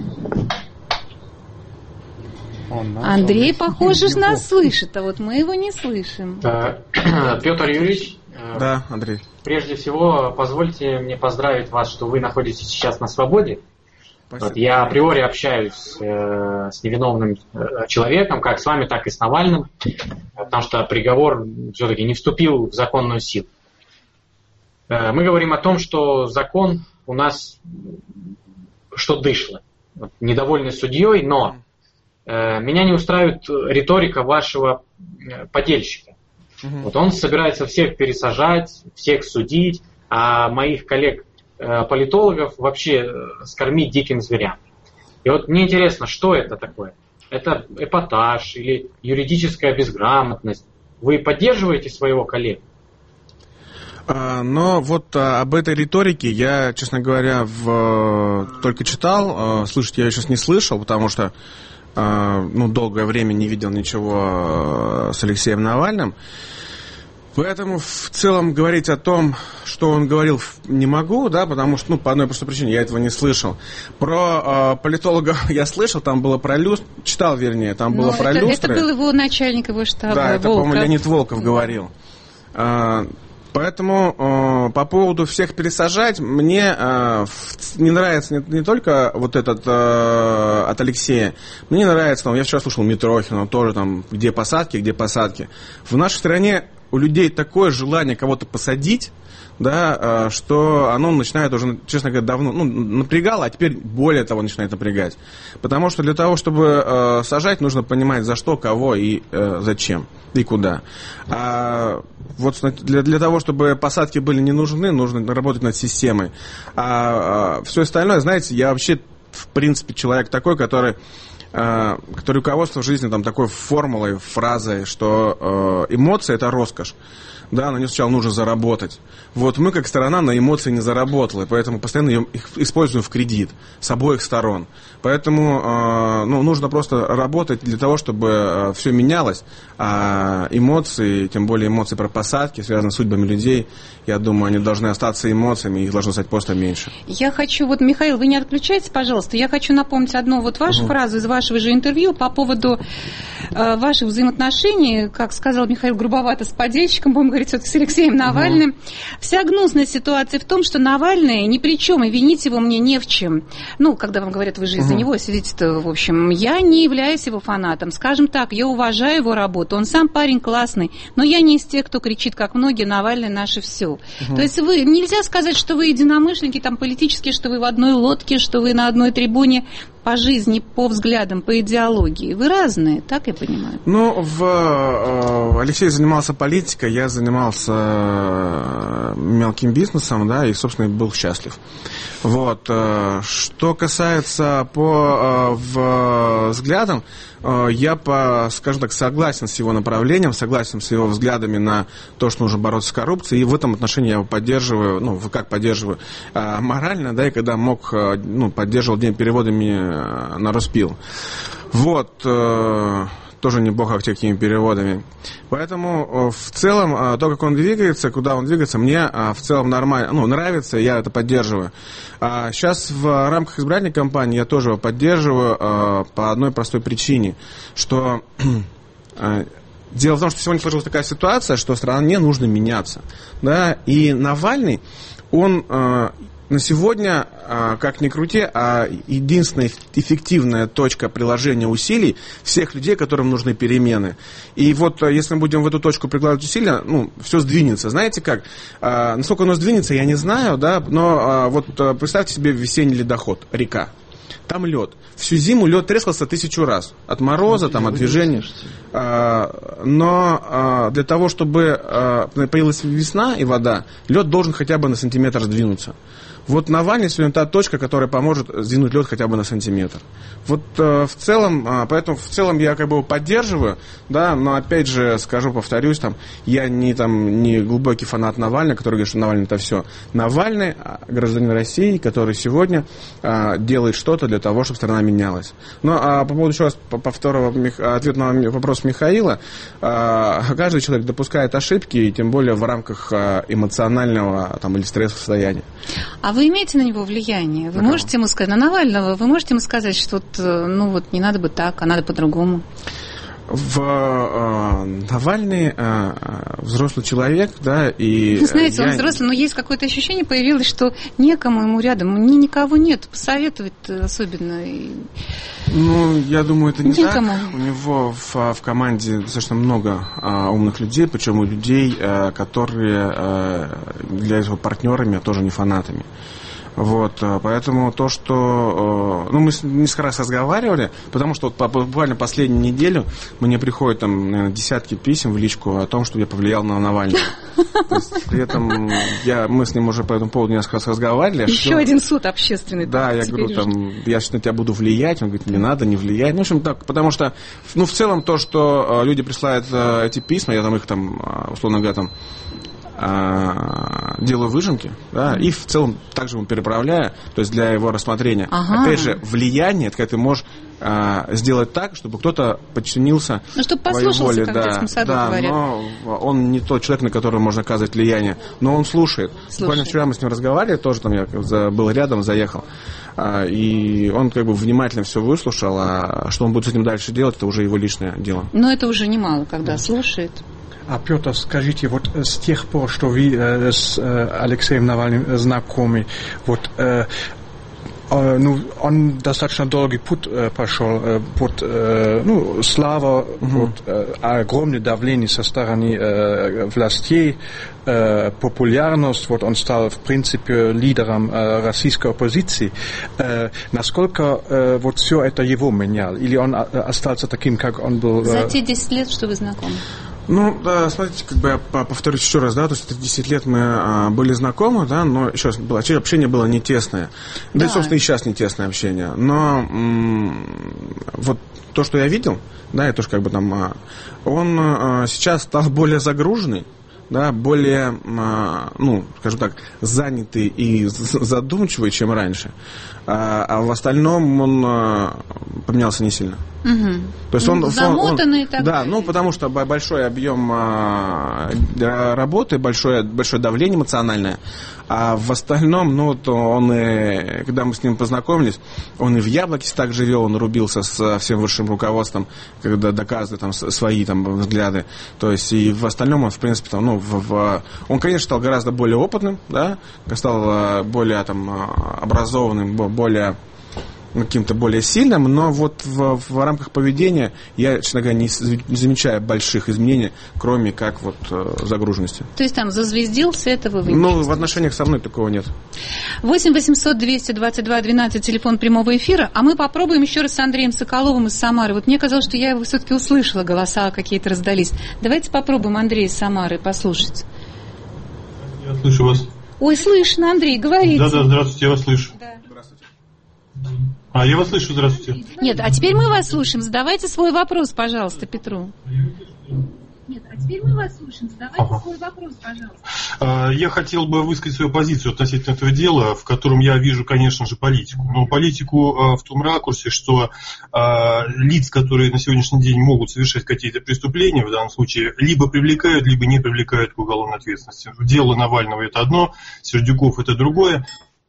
S2: Андрей, похоже, нас слышит, а вот мы его не слышим.
S7: Петр Юрьевич.
S3: Да, Андрей.
S7: Прежде всего, позвольте мне поздравить вас, что вы находитесь сейчас на свободе. Вот, я априори общаюсь э, с невиновным э, человеком, как с вами, так и с Навальным, потому что приговор все-таки не вступил в законную силу. Э, мы говорим о том, что закон у нас что дышло. Вот, недовольны судьей, но э, меня не устраивает риторика вашего подельщика. Угу. Вот он собирается всех пересажать, всех судить, а моих коллег политологов вообще скормить диким зверям. И вот мне интересно, что это такое? Это эпатаж или юридическая безграмотность? Вы поддерживаете своего коллегу?
S3: Но вот об этой риторике я, честно говоря, в... только читал, слышать я сейчас не слышал, потому что ну, долгое время не видел ничего с Алексеем Навальным. Поэтому в целом говорить о том, что он говорил, не могу, да, потому что, ну, по одной простой причине, я этого не слышал. Про э, политолога я слышал, там было про люстры, читал, вернее, там было
S2: Но
S3: про
S2: это,
S3: люстры.
S2: это был его начальник его штаба,
S3: Да, это,
S2: Волков.
S3: по-моему, Леонид Волков
S2: да.
S3: говорил. А, поэтому э, по поводу всех пересажать, мне э, не нравится не, не только вот этот э, от Алексея, мне нравится, там, я вчера слушал Митрохина, тоже там, где посадки, где посадки. В нашей стране у людей такое желание кого-то посадить, да, что оно начинает уже, честно говоря, давно, ну, напрягало, а теперь более того начинает напрягать. Потому что для того, чтобы э, сажать, нужно понимать, за что, кого и э, зачем, и куда. А вот для, для того, чтобы посадки были не нужны, нужно работать над системой. А, а все остальное, знаете, я вообще, в принципе, человек такой, который... который руководство в жизни там, такой формулой, фразой, что э, эмоции – это роскошь. Да, на нее сначала нужно заработать. Вот мы, как сторона, на эмоции не заработали, поэтому постоянно их используем в кредит с обоих сторон. Поэтому э, ну, нужно просто работать для того, чтобы э, все менялось. А эмоции, тем более эмоции про посадки, связанные с судьбами людей, я думаю, они должны остаться эмоциями, их должно стать просто меньше.
S2: Я хочу, вот, Михаил, вы не отключайтесь, пожалуйста, я хочу напомнить одну вот вашу угу. фразу из вашего же интервью по поводу э, ваших взаимоотношений, как сказал Михаил, грубовато с подельщиком, будем говорить, все-таки с Алексеем Навальным. Угу. Вся гнусная ситуация в том, что Навальный ни при чем, и винить его мне не в чем. Ну, когда вам говорят, вы же из-за угу. него сидите-то, в общем, я не являюсь его фанатом. Скажем так, я уважаю его работу, он сам парень классный, но я не из тех, кто кричит, как многие, Навальный наше все. Угу. То есть вы, нельзя сказать, что вы единомышленники, там, политические, что вы в одной лодке, что вы на одной трибуне. По жизни, по взглядам, по идеологии. Вы разные, так я понимаю?
S3: Ну, в, э, Алексей занимался политикой, я занимался мелким бизнесом, да, и, собственно, был счастлив. Вот. Что касается по э, в, взглядам, э, я, по, скажем так, согласен с его направлением, согласен с его взглядами на то, что нужно бороться с коррупцией, и в этом отношении я его поддерживаю, ну, как поддерживаю, э, морально, да, и когда мог, э, ну, поддерживал день переводами на Роспил. Вот, э, тоже неплохо такими переводами. Поэтому э, в целом э, то, как он двигается, куда он двигается, мне э, в целом нормально, ну, нравится, я это поддерживаю. А сейчас в рамках избирательной кампании я тоже его поддерживаю э, по одной простой причине, что э, дело в том, что сегодня сложилась такая ситуация, что стране нужно меняться. Да? И Навальный, он... Э, на сегодня, как ни крути, а единственная эффективная точка приложения усилий всех людей, которым нужны перемены. И вот если мы будем в эту точку прикладывать усилия, ну, все сдвинется. Знаете как? Насколько оно сдвинется, я не знаю, да, но вот представьте себе весенний ледоход, река. Там лед. Всю зиму лед трескался тысячу раз. От мороза, там, от движения. Но для того, чтобы появилась весна и вода, лед должен хотя бы на сантиметр сдвинуться. Вот Навальный сегодня та точка, которая поможет сдвинуть лед хотя бы на сантиметр. Вот э, в целом, э, поэтому в целом я как бы его поддерживаю, да, но опять же скажу, повторюсь, там, я не, там, не глубокий фанат Навального, который говорит, что Навальный это все. Навальный гражданин России, который сегодня э, делает что-то для того, чтобы страна менялась. Ну, а по поводу еще раз, по, по второго ответ на вопрос Михаила, э, каждый человек допускает ошибки, и тем более в рамках э, эмоционального там, или стрессового состояния.
S2: А вы имеете на него влияние? Вы
S3: на
S2: можете ему сказать, на Навального, вы можете ему сказать, что ну вот не надо бы так, а надо по-другому?
S3: В э, Навальный э, взрослый человек, да, и...
S2: Вы знаете,
S3: я...
S2: он взрослый, но есть какое-то ощущение появилось, что некому ему рядом, ни, никого нет, посоветовать особенно.
S3: Ну, я думаю, это не
S2: никому.
S3: Так. У него в, в команде достаточно много э, умных людей, причем у людей, э, которые э, являются его партнерами, а тоже не фанатами. Вот, поэтому то, что... Ну, мы несколько раз разговаривали, потому что вот буквально последнюю неделю мне приходят там, наверное, десятки писем в личку о том, что я повлиял на Навального. То есть, при этом я, мы с ним уже по этому поводу несколько раз разговаривали.
S2: Еще что... один суд общественный.
S3: Да, я говорю, уже. там, я сейчас на тебя буду влиять. Он говорит, не надо, не влиять. Ну, в общем, так, потому что, ну, в целом то, что люди присылают эти письма, я там их там, условно говоря, там, делаю выжимки, да, и в целом также ему переправляю, то есть для его рассмотрения.
S2: Ага.
S3: Опять же, влияние, это когда ты можешь а, сделать так, чтобы кто-то подчинился
S2: ну, чтобы
S3: твоей
S2: послушался,
S3: воле.
S2: как
S3: Да,
S2: в детском саду
S3: да,
S2: говорят.
S3: но он не тот человек, на которого можно оказывать влияние, но он слушает.
S2: Слушает.
S3: Буквально вчера мы с ним разговаривали, тоже там я был рядом, заехал, а, и он как бы внимательно все выслушал, а что он будет с этим дальше делать, это уже его личное дело.
S2: Но это уже немало, когда слушает.
S4: А, Петр, скажите, вот с тех пор, что вы э, с э, Алексеем Навальным знакомы, вот, э, э, ну, он достаточно долгий путь э, пошел, э, под, э, ну, слава, угу. вот, э, огромное давление со стороны э, властей, э, популярность, вот он стал, в принципе, лидером э, российской оппозиции. Э, насколько э, вот все это его меняло? Или он э, остался таким, как он был? Э...
S2: За те десять лет, что вы знакомы?
S3: Ну, да, смотрите, как бы я повторюсь еще раз, да, то есть это десять лет мы а, были знакомы, да, но еще раз, было, общение было не тесное. Да. да и, собственно, и сейчас не тесное общение. Но м- вот то, что я видел, да, и то, что как бы там, а, он а, сейчас стал более загруженный, да, более, а, ну, скажем так, занятый и задумчивый, чем раньше. А, а в остальном он а, поменялся не сильно.
S2: Угу.
S3: То есть он,
S2: замотанный
S3: он,
S2: так.
S3: Да, ну потому что большой объем а, работы, большое, большое давление эмоциональное. А в остальном, ну, то он и, когда мы с ним познакомились, он и в Яблоке так же вел, он рубился со всем высшим руководством, когда доказывает там свои там взгляды. То есть и в остальном он, в принципе, там, ну, в, в, он, конечно, стал гораздо более опытным, да, стал более там образованным, более каким-то более сильным, но вот в, в рамках поведения я, честно говоря, не, не замечаю больших изменений, кроме как вот э, загруженности.
S2: То есть там зазвездился, этого вы не
S3: Ну,
S2: чувствуете?
S3: в отношениях со мной такого нет.
S2: восемь восемьсот двести двадцать два двенадцать, телефон прямого эфира, а мы попробуем еще раз с Андреем Соколовым из Самары. Вот мне казалось, что я его все-таки услышала, голоса какие-то раздались. Давайте попробуем Андрея из Самары послушать.
S8: Я слышу вас.
S2: Ой, слышно, Андрей, говорите.
S8: Да-да, здравствуйте, я вас слышу.
S2: Да.
S3: Здравствуйте.
S8: А, я вас слышу, здравствуйте.
S2: Нет, а теперь мы вас слушаем. Задавайте свой вопрос, пожалуйста, Петру.
S9: Нет, а теперь мы вас слушаем. Задавайте ага. свой вопрос, пожалуйста.
S8: Я хотел бы высказать свою позицию относительно этого дела, в котором я вижу, конечно же, политику. Но политику в том ракурсе, что лиц, которые на сегодняшний день могут совершать какие-то преступления, в данном случае, либо привлекают, либо не привлекают к уголовной ответственности. Дело Навального – это одно, Сердюков – это другое.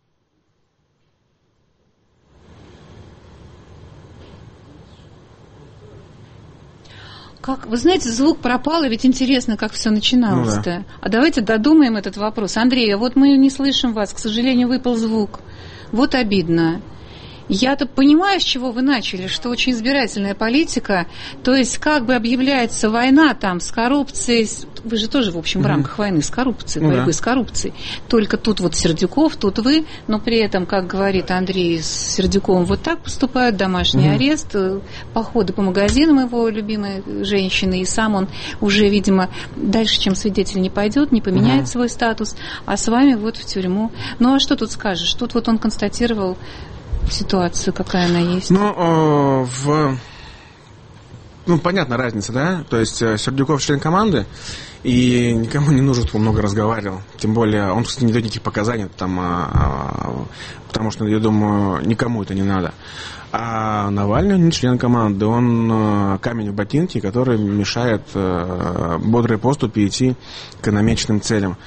S2: Как, вы знаете, звук пропал, и ведь интересно, как все начиналось-то. Ну, да. А давайте додумаем этот вопрос. Андрей, а вот мы не слышим вас, к сожалению, выпал звук. Вот обидно. Я-то понимаю, с чего вы начали, что очень избирательная политика, то есть как бы объявляется война там с коррупцией, вы же тоже, в общем, в рамках войны с коррупцией, ну, борьбы да. с коррупцией, только тут вот Сердюков, тут вы, но при этом, как говорит Андрей с Сердюковым, вот так поступают, домашний угу. арест, походы по магазинам его любимой женщины, и сам он уже, видимо, дальше, чем свидетель, не пойдет, не поменяет угу. свой статус, а с вами вот в тюрьму. Ну а что тут скажешь? Тут вот он констатировал ситуацию, какая она есть?
S3: Ну, э, в... ну, понятна разница, да? То есть Сердюков член команды, и никому не нужно, чтобы он много разговаривал. Тем более, он, кстати, не дает никаких показаний, там, а, а, потому что, я думаю, никому это не надо. А Навальный не член команды, он а, камень в ботинке, который мешает а, бодрой поступе идти к намеченным целям.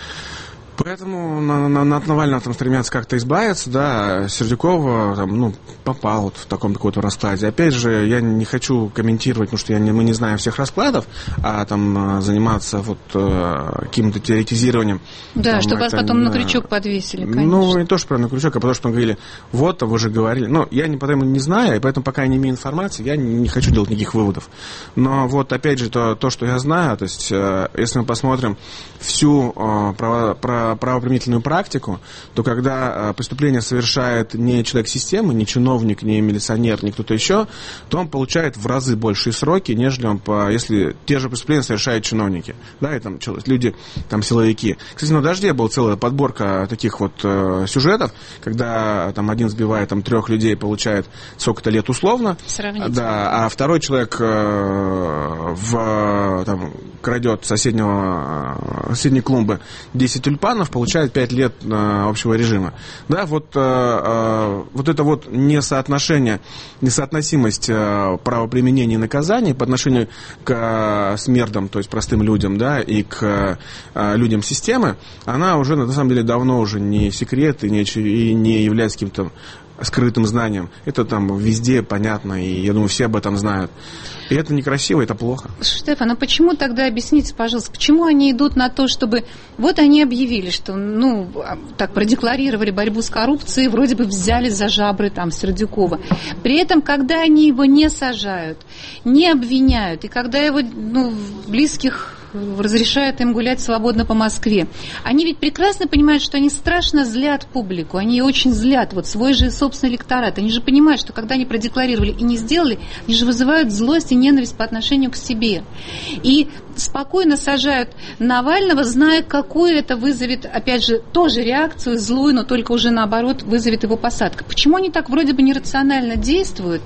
S3: Поэтому на, на, от Навального там стремятся как-то избавиться, да, Сердюкова там, ну, попал вот в таком каком-то раскладе. Опять же, я не хочу комментировать, потому что я не, мы не знаем всех раскладов, а там заниматься вот каким-то теоретизированием.
S2: Да,
S3: там,
S2: чтобы
S3: это,
S2: вас потом на крючок подвесили, конечно.
S3: Ну, не то, что прям на крючок, а потому что мы говорили, вот, вы же говорили. Но я не, потому не знаю, и поэтому пока я не имею информации, я не, не хочу делать никаких выводов. Но вот, опять же, то, то что я знаю, то есть, если мы посмотрим всю право, про правоприменительную практику, то когда преступление совершает не человек системы, не чиновник, не милиционер, не кто-то еще, то он получает в разы большие сроки, нежели он, по, если те же преступления совершают чиновники, да, и там люди, там силовики. Кстати, на «Дожде» была целая подборка таких вот э, сюжетов, когда там один сбивает там трех людей, получает сколько-то лет условно, да, а второй человек э, в, там, крадет соседнего соседней клумбы десять тюльпанов, получает пять лет общего режима. Да, вот, вот это вот несоотношение, несоотносимость правоприменения и наказаний по отношению к смертам, то есть простым людям, да, и к людям системы, она уже на самом деле давно уже не секрет и не, и не является каким-то скрытым знанием. Это там везде понятно, и я думаю, все об этом знают. И это некрасиво, это плохо.
S2: Штефан, а почему тогда, объясните, пожалуйста, почему они идут на то, чтобы... Вот они объявили, что, ну, так, продекларировали борьбу с коррупцией, вроде бы взяли за жабры там Сердюкова. При этом, когда они его не сажают, не обвиняют, и когда его, ну, близких разрешают им гулять свободно по Москве. Они ведь прекрасно понимают, что они страшно злят публику, они очень злят, вот свой же собственный электорат. Они же понимают, что когда они продекларировали и не сделали, они же вызывают злость и ненависть по отношению к себе. И спокойно сажают Навального, зная, какую это вызовет, опять же, тоже реакцию злую, но только уже наоборот вызовет его посадка. Почему они так вроде бы нерационально действуют?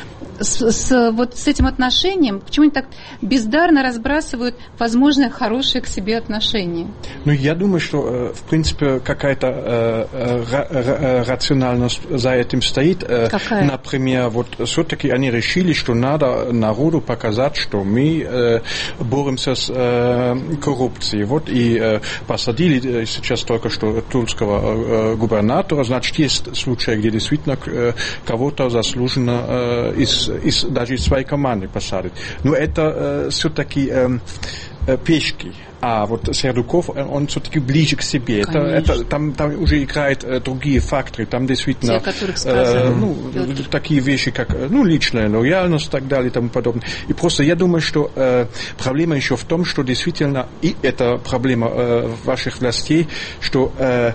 S2: С, с, вот с этим отношением, почему они так бездарно разбрасывают возможное хорошее к себе отношение?
S4: Ну, я думаю, что, в принципе, какая-то э, э, рациональность за этим стоит. Какая? Например, вот все-таки они решили, что надо народу показать, что мы э, боремся с э, коррупцией. Вот и э, посадили сейчас только что тульского э, губернатора. Значит, есть случаи, где действительно э, кого-то заслуженно э, из Из, даже из своей команды посадить. Но это э, все-таки э, э, пешки. А вот Сердюков, он все-таки ближе к себе. Это, это, там, там уже играют э, другие факторы. Там действительно
S2: Те,
S4: э, ну, такие вещи, как ну, личная лояльность и так далее и тому подобное. И просто я думаю, что э, проблема еще в том, что действительно, и это проблема э, ваших властей, что э,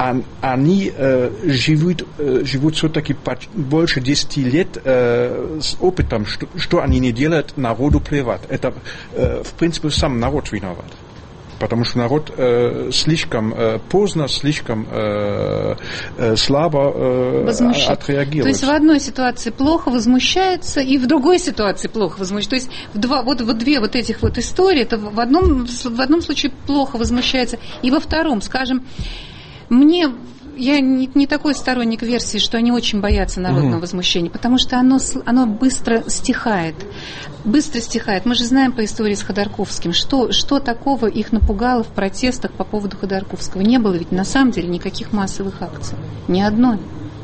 S4: они э, живут, э, живут все-таки больше десяти лет э, с опытом, что, что они не делают, народу плевать. Это, э, в принципе, сам народ виноват. Потому что народ э, слишком э, поздно, слишком э, э, слабо э, отреагирует.
S2: То есть в одной ситуации плохо возмущается, и в другой ситуации плохо возмущается. То есть в два, вот, вот две вот этих вот истории, это в одном, в одном случае плохо возмущается, и во втором, скажем, мне... Я не, не такой сторонник версии, что они очень боятся народного mm-hmm. возмущения, потому что оно, оно быстро стихает. Быстро стихает. Мы же знаем по истории с Ходорковским, что, что такого их напугало в протестах по поводу Ходорковского. Не было ведь на самом деле никаких массовых акций. Ни одной.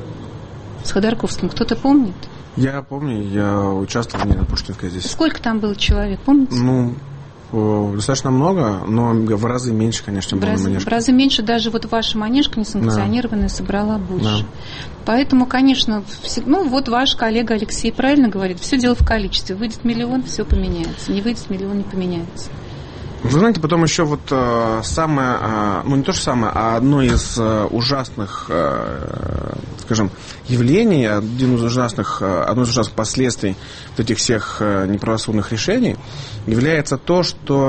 S2: С Ходорковским кто-то помнит?
S3: Я помню, я участвовал в ней на Пушкинской здесь.
S2: Сколько там было человек, помните?
S3: Ну... Достаточно много, но в разы меньше, конечно, было
S2: в
S3: манежка.
S2: В разы меньше даже вот ваша манежка несанкционированная да. собрала больше. Да. Поэтому, конечно, все, ну вот ваш коллега Алексей правильно говорит, все дело в количестве. Выйдет миллион, все поменяется. Не выйдет миллион, не поменяется.
S3: Вы знаете, потом еще вот э, самое, э, ну не то же самое, а одно из э, ужасных, э, скажем, явлений, один из ужасных, э, одно из ужасных последствий вот этих всех э, неправосудных решений является то,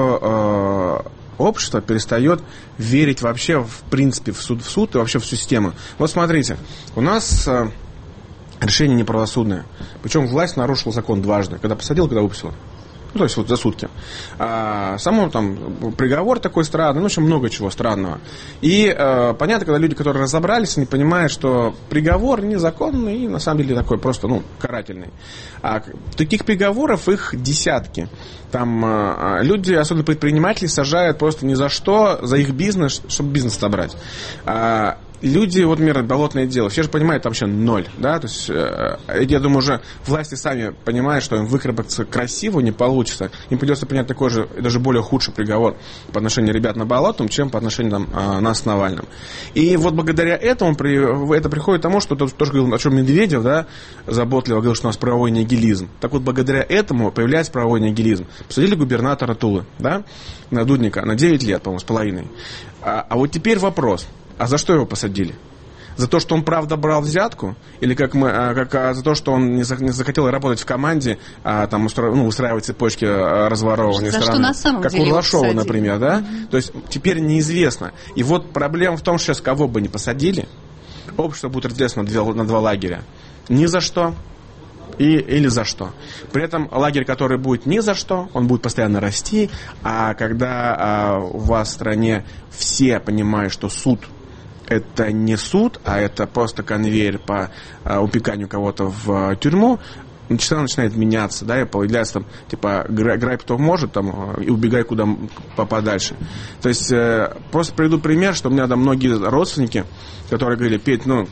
S3: что э, общество перестает верить вообще в принципе в суд, в суд и вообще в систему. Вот смотрите, у нас э, решение неправосудное, причем власть нарушила закон дважды, когда посадила, когда выпустила. Ну, то есть вот за сутки. А, само там приговор такой странный, ну, в общем, много чего странного. И а, понятно, когда люди, которые разобрались, они понимают, что приговор незаконный и на самом деле такой просто, ну, карательный. А таких приговоров их десятки. Там а, люди, особенно предприниматели, сажают просто ни за что, за их бизнес, чтобы бизнес собрать. А, люди, вот, например, болотное дело, все же понимают, там вообще ноль, да, то есть, э, я думаю, уже власти сами понимают, что им выкарабкаться красиво не получится, им придется принять такой же, даже более худший приговор по отношению ребят на болотном, чем по отношению там, э, нас с Навальным. И вот благодаря этому, при, это приходит к тому, что тоже говорил, о чем Медведев, да, заботливо говорил, что у нас правовой нигилизм. Так вот, благодаря этому появляется правовой нигилизм. Посадили губернатора Тулы, да, на Дудника, на девять лет, по-моему, с половиной. А, а вот теперь вопрос. А за что его посадили? За то, что он правда брал взятку? Или как мы, как, а, за то, что он не захотел работать в команде, а, там, устро, ну, устраивать цепочки разворовывания
S2: страны?
S3: За
S2: что на самом
S3: как
S2: деле
S3: у Лашова, например, да? Mm-hmm. То есть теперь неизвестно. И вот проблема в том, что сейчас кого бы ни посадили, общество будет разделено на два, на два лагеря. Ни за что. и, или за что. При этом лагерь, который будет ни за что, он будет постоянно расти, а когда а, у вас в стране все понимают, что суд это не суд, а это просто конвейер по а, упеканию кого-то в а, тюрьму, начинает, начинает меняться, да, и появляется там, типа, грай, грай кто может, там, и убегай куда подальше. То есть, э, просто приведу пример, что у меня там многие родственники, которые говорили: Петь, ну,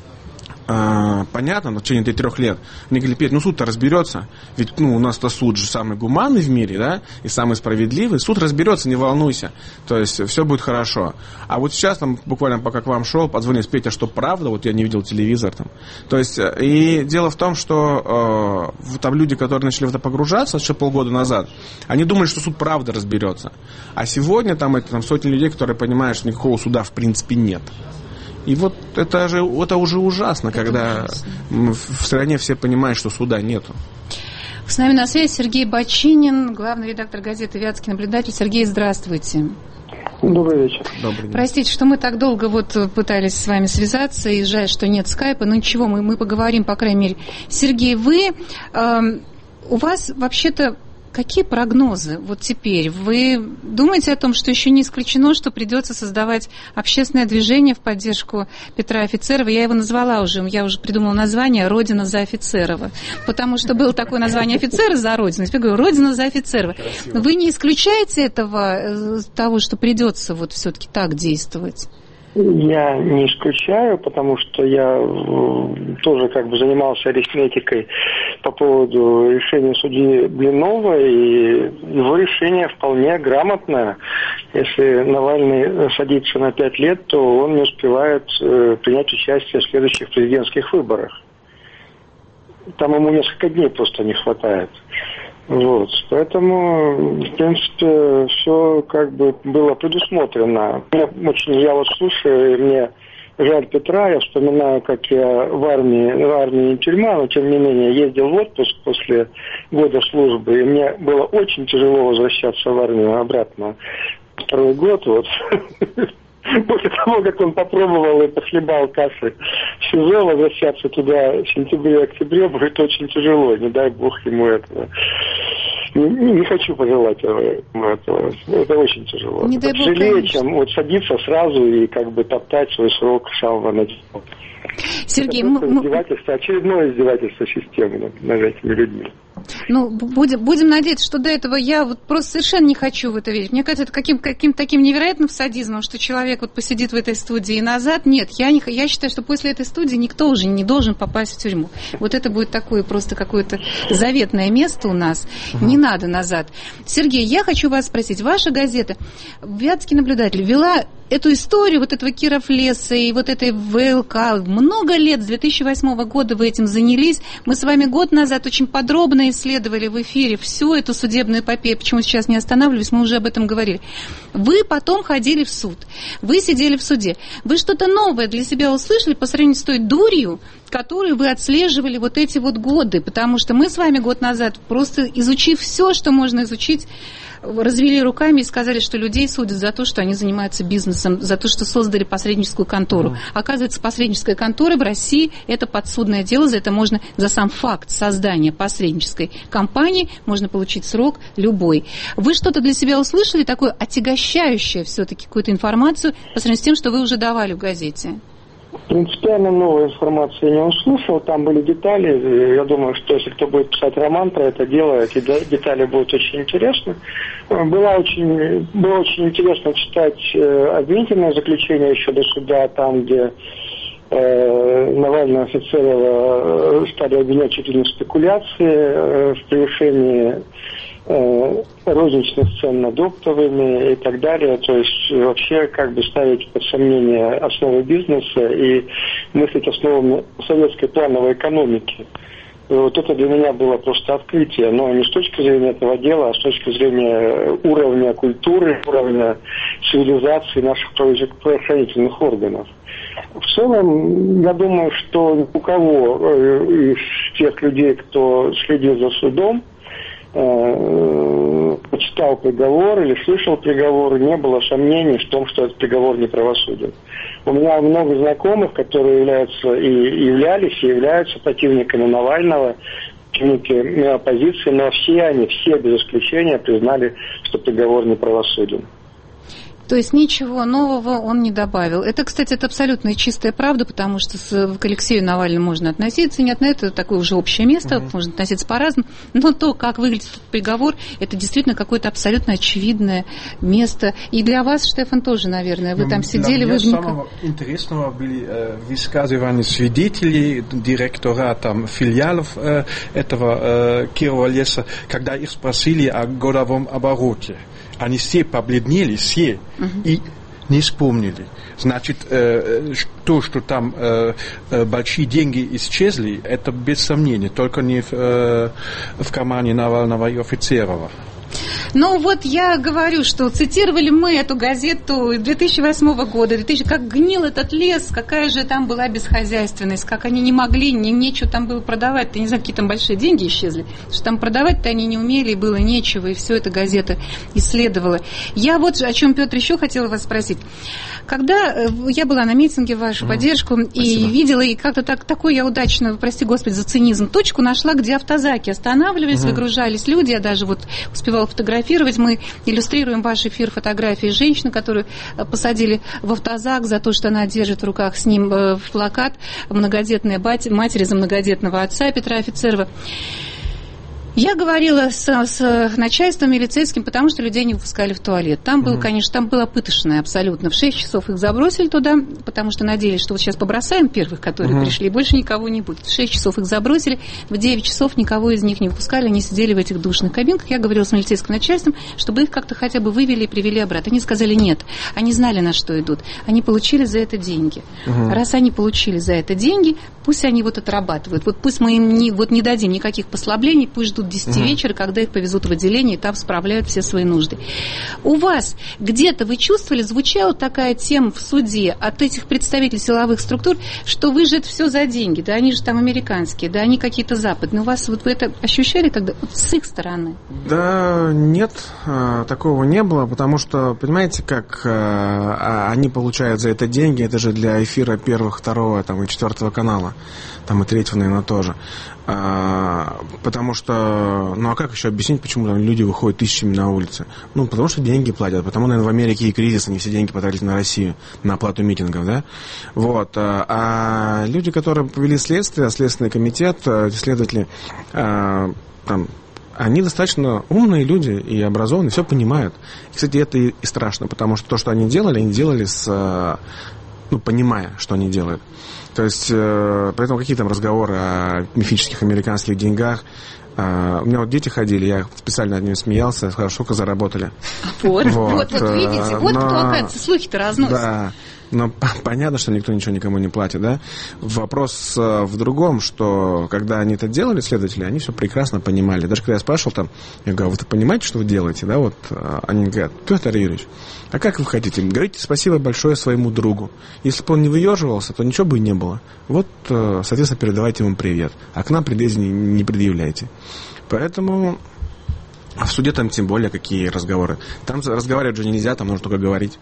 S3: э, понятно, но в течение трех лет, они говорили: Петь, ну, суд-то разберется, ведь, ну, у нас-то суд же самый гуманный в мире, да, и самый справедливый, суд разберется, не волнуйся, то есть, все будет хорошо. А вот сейчас, там, буквально пока к вам шел, позвонил: Петя, что правда, вот я не видел телевизор, там, то есть, и дело в том, что э, там люди, которые начали в это погружаться еще полгода назад, они думали, что суд правда разберется, а сегодня там, это, там сотни людей, которые понимают, что никакого суда в принципе нет. И вот это же это уже ужасно, это когда ужасно. В стране все понимают, что суда нету.
S2: С нами на связи Сергей Бочинин, главный редактор газеты «Вятский наблюдатель». Сергей, здравствуйте.
S10: Добрый вечер.
S3: Добрый день.
S2: Простите, что мы так долго вот пытались с вами связаться, и жаль, что нет скайпа, но ничего, мы, мы поговорим, по крайней мере. Сергей, вы, э, у вас вообще-то какие прогнозы вот теперь? Вы думаете о том, что еще не исключено, что придется создавать общественное движение в поддержку Петра Офицерова? Я его назвала уже, я уже придумала название «Родина за Офицерова», потому что было такое название «Офицеры за Родину», теперь говорю «Родина за Офицерова». Красиво. Вы не исключаете этого, того, что придется вот все-таки так действовать?
S10: Я не исключаю, потому что я тоже как бы занимался арифметикой по поводу решения судьи Блинова, и его решение вполне грамотное. Если Навальный садится на пять лет, то он не успевает э, принять участие в следующих президентских выборах. Там ему несколько дней просто не хватает. Вот, поэтому, в принципе, все как бы было предусмотрено. Мне очень, я вот слушаю, и мне жаль Петра, я вспоминаю, как я в армии, в армии не тюрьма, но тем не менее ездил в отпуск после года службы, и мне было очень тяжело возвращаться в армию обратно. Второй год, вот. После того, как он попробовал и похлебал каши в СИЗО, возвращаться туда в сентябре-октябре будет очень тяжело, не дай бог ему этого. Не, не хочу пожелать ему этого. Это очень тяжело. Не дай бог, тяжелее, конечно. Чем вот садиться сразу и как бы топтать свой срок с самого начала.
S2: Сергей,
S10: это
S2: мы...
S10: издевательство, очередное издевательство системы над, над этими людьми.
S2: Ну, будем, будем надеяться, что до этого я вот просто совершенно не хочу в это верить. Мне кажется, это каким, каким таким невероятным садизмом, что человек вот посидит в этой студии и назад. Нет, я, не, я считаю, что после этой студии никто уже не должен попасть в тюрьму. Вот это будет такое просто какое-то заветное место у нас. Угу. Не надо назад. Сергей, я хочу вас спросить. Ваша газета «Вятский наблюдатель» вела эту историю вот этого Кировлеса и вот этой ВЛК. Много лет, с две тысячи восьмого года вы этим занялись. Мы с вами год назад очень подробно исследовали в эфире всю эту судебную эпопею. Почему сейчас не останавливаюсь, мы уже об этом говорили. Вы потом ходили в суд. Вы сидели в суде. Вы что-то новое для себя услышали по сравнению с той дурью, которую вы отслеживали вот эти вот годы. Потому что мы с вами год назад, просто изучив все, что можно изучить, развели руками и сказали, что людей судят за то, что они занимаются бизнесом, за то, что создали посредническую контору. Mm. Оказывается, посредническая контора в России – это подсудное дело, за это можно, за сам факт создания посреднической компании можно получить срок любой. Вы что-то для себя услышали, такое отягощающее все-таки какую-то информацию по сравнению с тем, что вы уже давали в газете?
S10: Принципиально новой информации не услышал, там были детали, я думаю, что если кто будет писать роман про это дело, эти детали будут очень интересны. Было очень, было очень интересно читать обвинительное заключение еще до суда, там, где э, Навального, Офицерова стали обвинять чуть ли не в спекуляции, э, в превышении э, розничных цен над оптовыми и так далее, то есть вообще как бы ставить под сомнение основы бизнеса и мыслить основами советской плановой экономики. И вот это для меня было просто открытие, но не с точки зрения этого дела, а с точки зрения уровня культуры, уровня цивилизации наших правоохранительных органов. В целом, я думаю, что у кого из тех людей, кто следил за судом, почитал приговор или слышал приговор, не было сомнений в том, что этот приговор не правосуден. У меня много знакомых, которые являются и являлись, и являются противниками Навального, противники оппозиции, но все они, все без исключения признали, что приговор неправосуден.
S2: То есть ничего нового он не добавил. Это, кстати, это абсолютно чистая правда, потому что с, к Алексею Навальному можно относиться, нет, на это такое уже общее место, mm-hmm. можно относиться по-разному, но то, как выглядит этот приговор, это действительно какое-то абсолютно очевидное место. И для вас, Штефан, тоже, наверное, вы ну, там сидели...
S4: Для меня
S2: вы...
S4: самого интересного были э, высказывания свидетелей, директора там, филиалов э, этого э, Кирова леса, когда их спросили о годовом обороте. Они все побледнели, все, uh-huh. и не вспомнили. Значит, э, то, что там э, большие деньги исчезли, это без сомнения, только не в, э, в кармане Навального и Офицерова.
S2: Ну вот я говорю, что цитировали мы эту газету две тысячи восьмого года, две тысячи, как гнил этот лес, какая же там была бесхозяйственность, как они не могли, не, нечего там было продавать, ты не знаю, какие там большие деньги исчезли, что там продавать-то они не умели, и было нечего, и все это газета исследовала. Я вот о чем, Петр, еще хотела вас спросить. Когда я была на митинге в вашу mm, поддержку спасибо. И видела, и как-то так, такой я удачно, прости господи за цинизм, точку нашла, где автозаки останавливались, mm. выгружались люди, я даже вот успевала фотографировать, мы иллюстрируем ваш эфир фотографии женщины, которую посадили в автозак за то, что она держит в руках с ним плакат «Многодетная матери за многодетного отца» Петра Офицерова. Я говорила с, с начальством милицейским, потому что людей не выпускали в туалет. Там был, mm-hmm. конечно, там было пытошное абсолютно. В шесть часов их забросили туда, потому что надеялись, что вот сейчас побросаем первых, которые mm-hmm. пришли, и больше никого не будет. В шесть часов их забросили, в девять часов никого из них не выпускали, они сидели в этих душных кабинках. Я говорила с милицейским начальством, чтобы их как-то хотя бы вывели и привели обратно. Они сказали нет, они знали, на что идут. Они получили за это деньги. Mm-hmm. Раз они получили за это деньги, пусть они вот отрабатывают. Вот пусть мы им не, вот не дадим никаких послаблений, пусть ждут десяти угу. вечера, когда их повезут в отделение, и там справляют все свои нужды. У вас где-то вы чувствовали, звучала такая тема в суде от этих представителей силовых структур, что вы же это все за деньги, да, они же там американские, да, они какие-то западные. У вас вот вы это ощущали, когда вот с их стороны?
S3: Да, нет, такого не было, потому что, понимаете, как они получают за это деньги, это же для эфира первого, второго там, и четвертого канала, там и третьего, наверное, тоже. А, потому что, ну а как еще объяснить, почему там люди выходят тысячами на улицы? Ну, потому что деньги платят, потому, наверное, в Америке и кризис, они все деньги потратили на Россию, на оплату митингов, да? Вот. А, а люди, которые повели следствие, Следственный комитет, следователи, а, там, они достаточно умные люди и образованные, все понимают. И, кстати, это и, и страшно, потому что то, что они делали, они делали с, ну, понимая, что они делают. То есть, э, поэтому какие там разговоры о мифических американских деньгах. Э, у меня вот дети ходили, я специально над ними смеялся, сказал, сколько заработали.
S2: Вот, вот, вот видите, вот кто, оказывается, слухи-то разносит.
S3: Да, но понятно, что никто ничего никому не платит, да. Вопрос в другом, что когда они это делали, следователи, они все прекрасно понимали. Даже когда я спрашивал там, я говорю, вы понимаете, что вы делаете, да, вот, они говорят, Петр Юрьевич, а как вы хотите? Говорите спасибо большое своему другу. Если бы он не выеживался, то ничего бы и не было. Вот, соответственно, передавайте ему привет. А к нам претензий не предъявляйте. Поэтому в суде там тем более какие разговоры. Там разговаривать же нельзя, там нужно только говорить.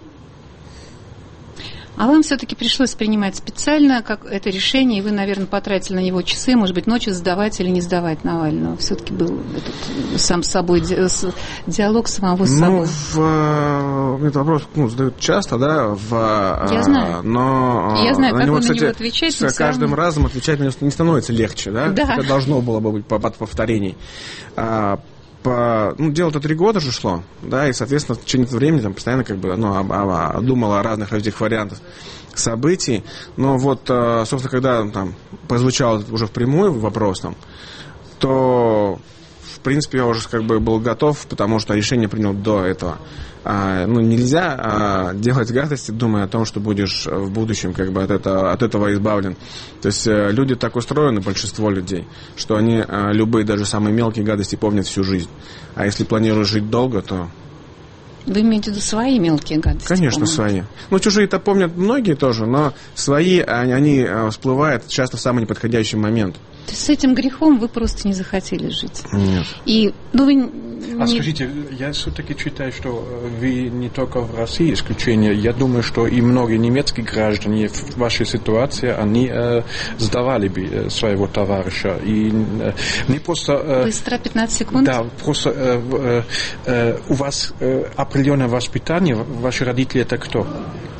S2: А вам все-таки пришлось принимать специально как это решение, и вы, наверное, потратили на него часы, может быть, ночью сдавать или не сдавать Навального. Все-таки был этот сам с собой диалог самого с собой.
S3: Ну, в, этот вопрос ну, задают часто, да, в,
S2: я знаю.
S3: Но
S2: я знаю,
S3: на
S2: как
S3: него,
S2: вы
S3: кстати,
S2: на него отвечаете.
S3: С каждым сам... разом отвечать не становится легче, да?
S2: Да.
S3: Это должно было бы быть под повторений. По, ну, дело-то три года же шло, да, и, соответственно, в течение этого времени там постоянно как бы, ну, думал о разных этих вариантах событий, но вот, собственно, когда там прозвучал уже впрямую вопрос там, то, в принципе, я уже как бы был готов, потому что решение принял до этого. А, ну, нельзя а, делать гадости, думая о том, что будешь в будущем как бы от этого, от этого избавлен. То есть люди так устроены, большинство людей, что они а, любые, даже самые мелкие гадости помнят всю жизнь. А если планируешь жить долго, то...
S2: Вы имеете в виду свои мелкие гадости?
S3: Конечно, помнят. Свои. Ну, чужие-то помнят многие тоже, но свои, они, они всплывают часто в самый неподходящий момент.
S2: То есть с этим грехом вы просто не захотели жить.
S3: Нет.
S2: И, ну, вы не...
S4: А скажите, я все-таки считаю, что вы не только в России исключение. Я думаю, что и многие немецкие граждане в вашей ситуации, они э, сдавали бы своего товарища. И э, мне просто... Э,
S2: Быстро, пятнадцать секунд.
S4: Да, просто э, э, у вас э, определенное воспитание, ваши родители это кто?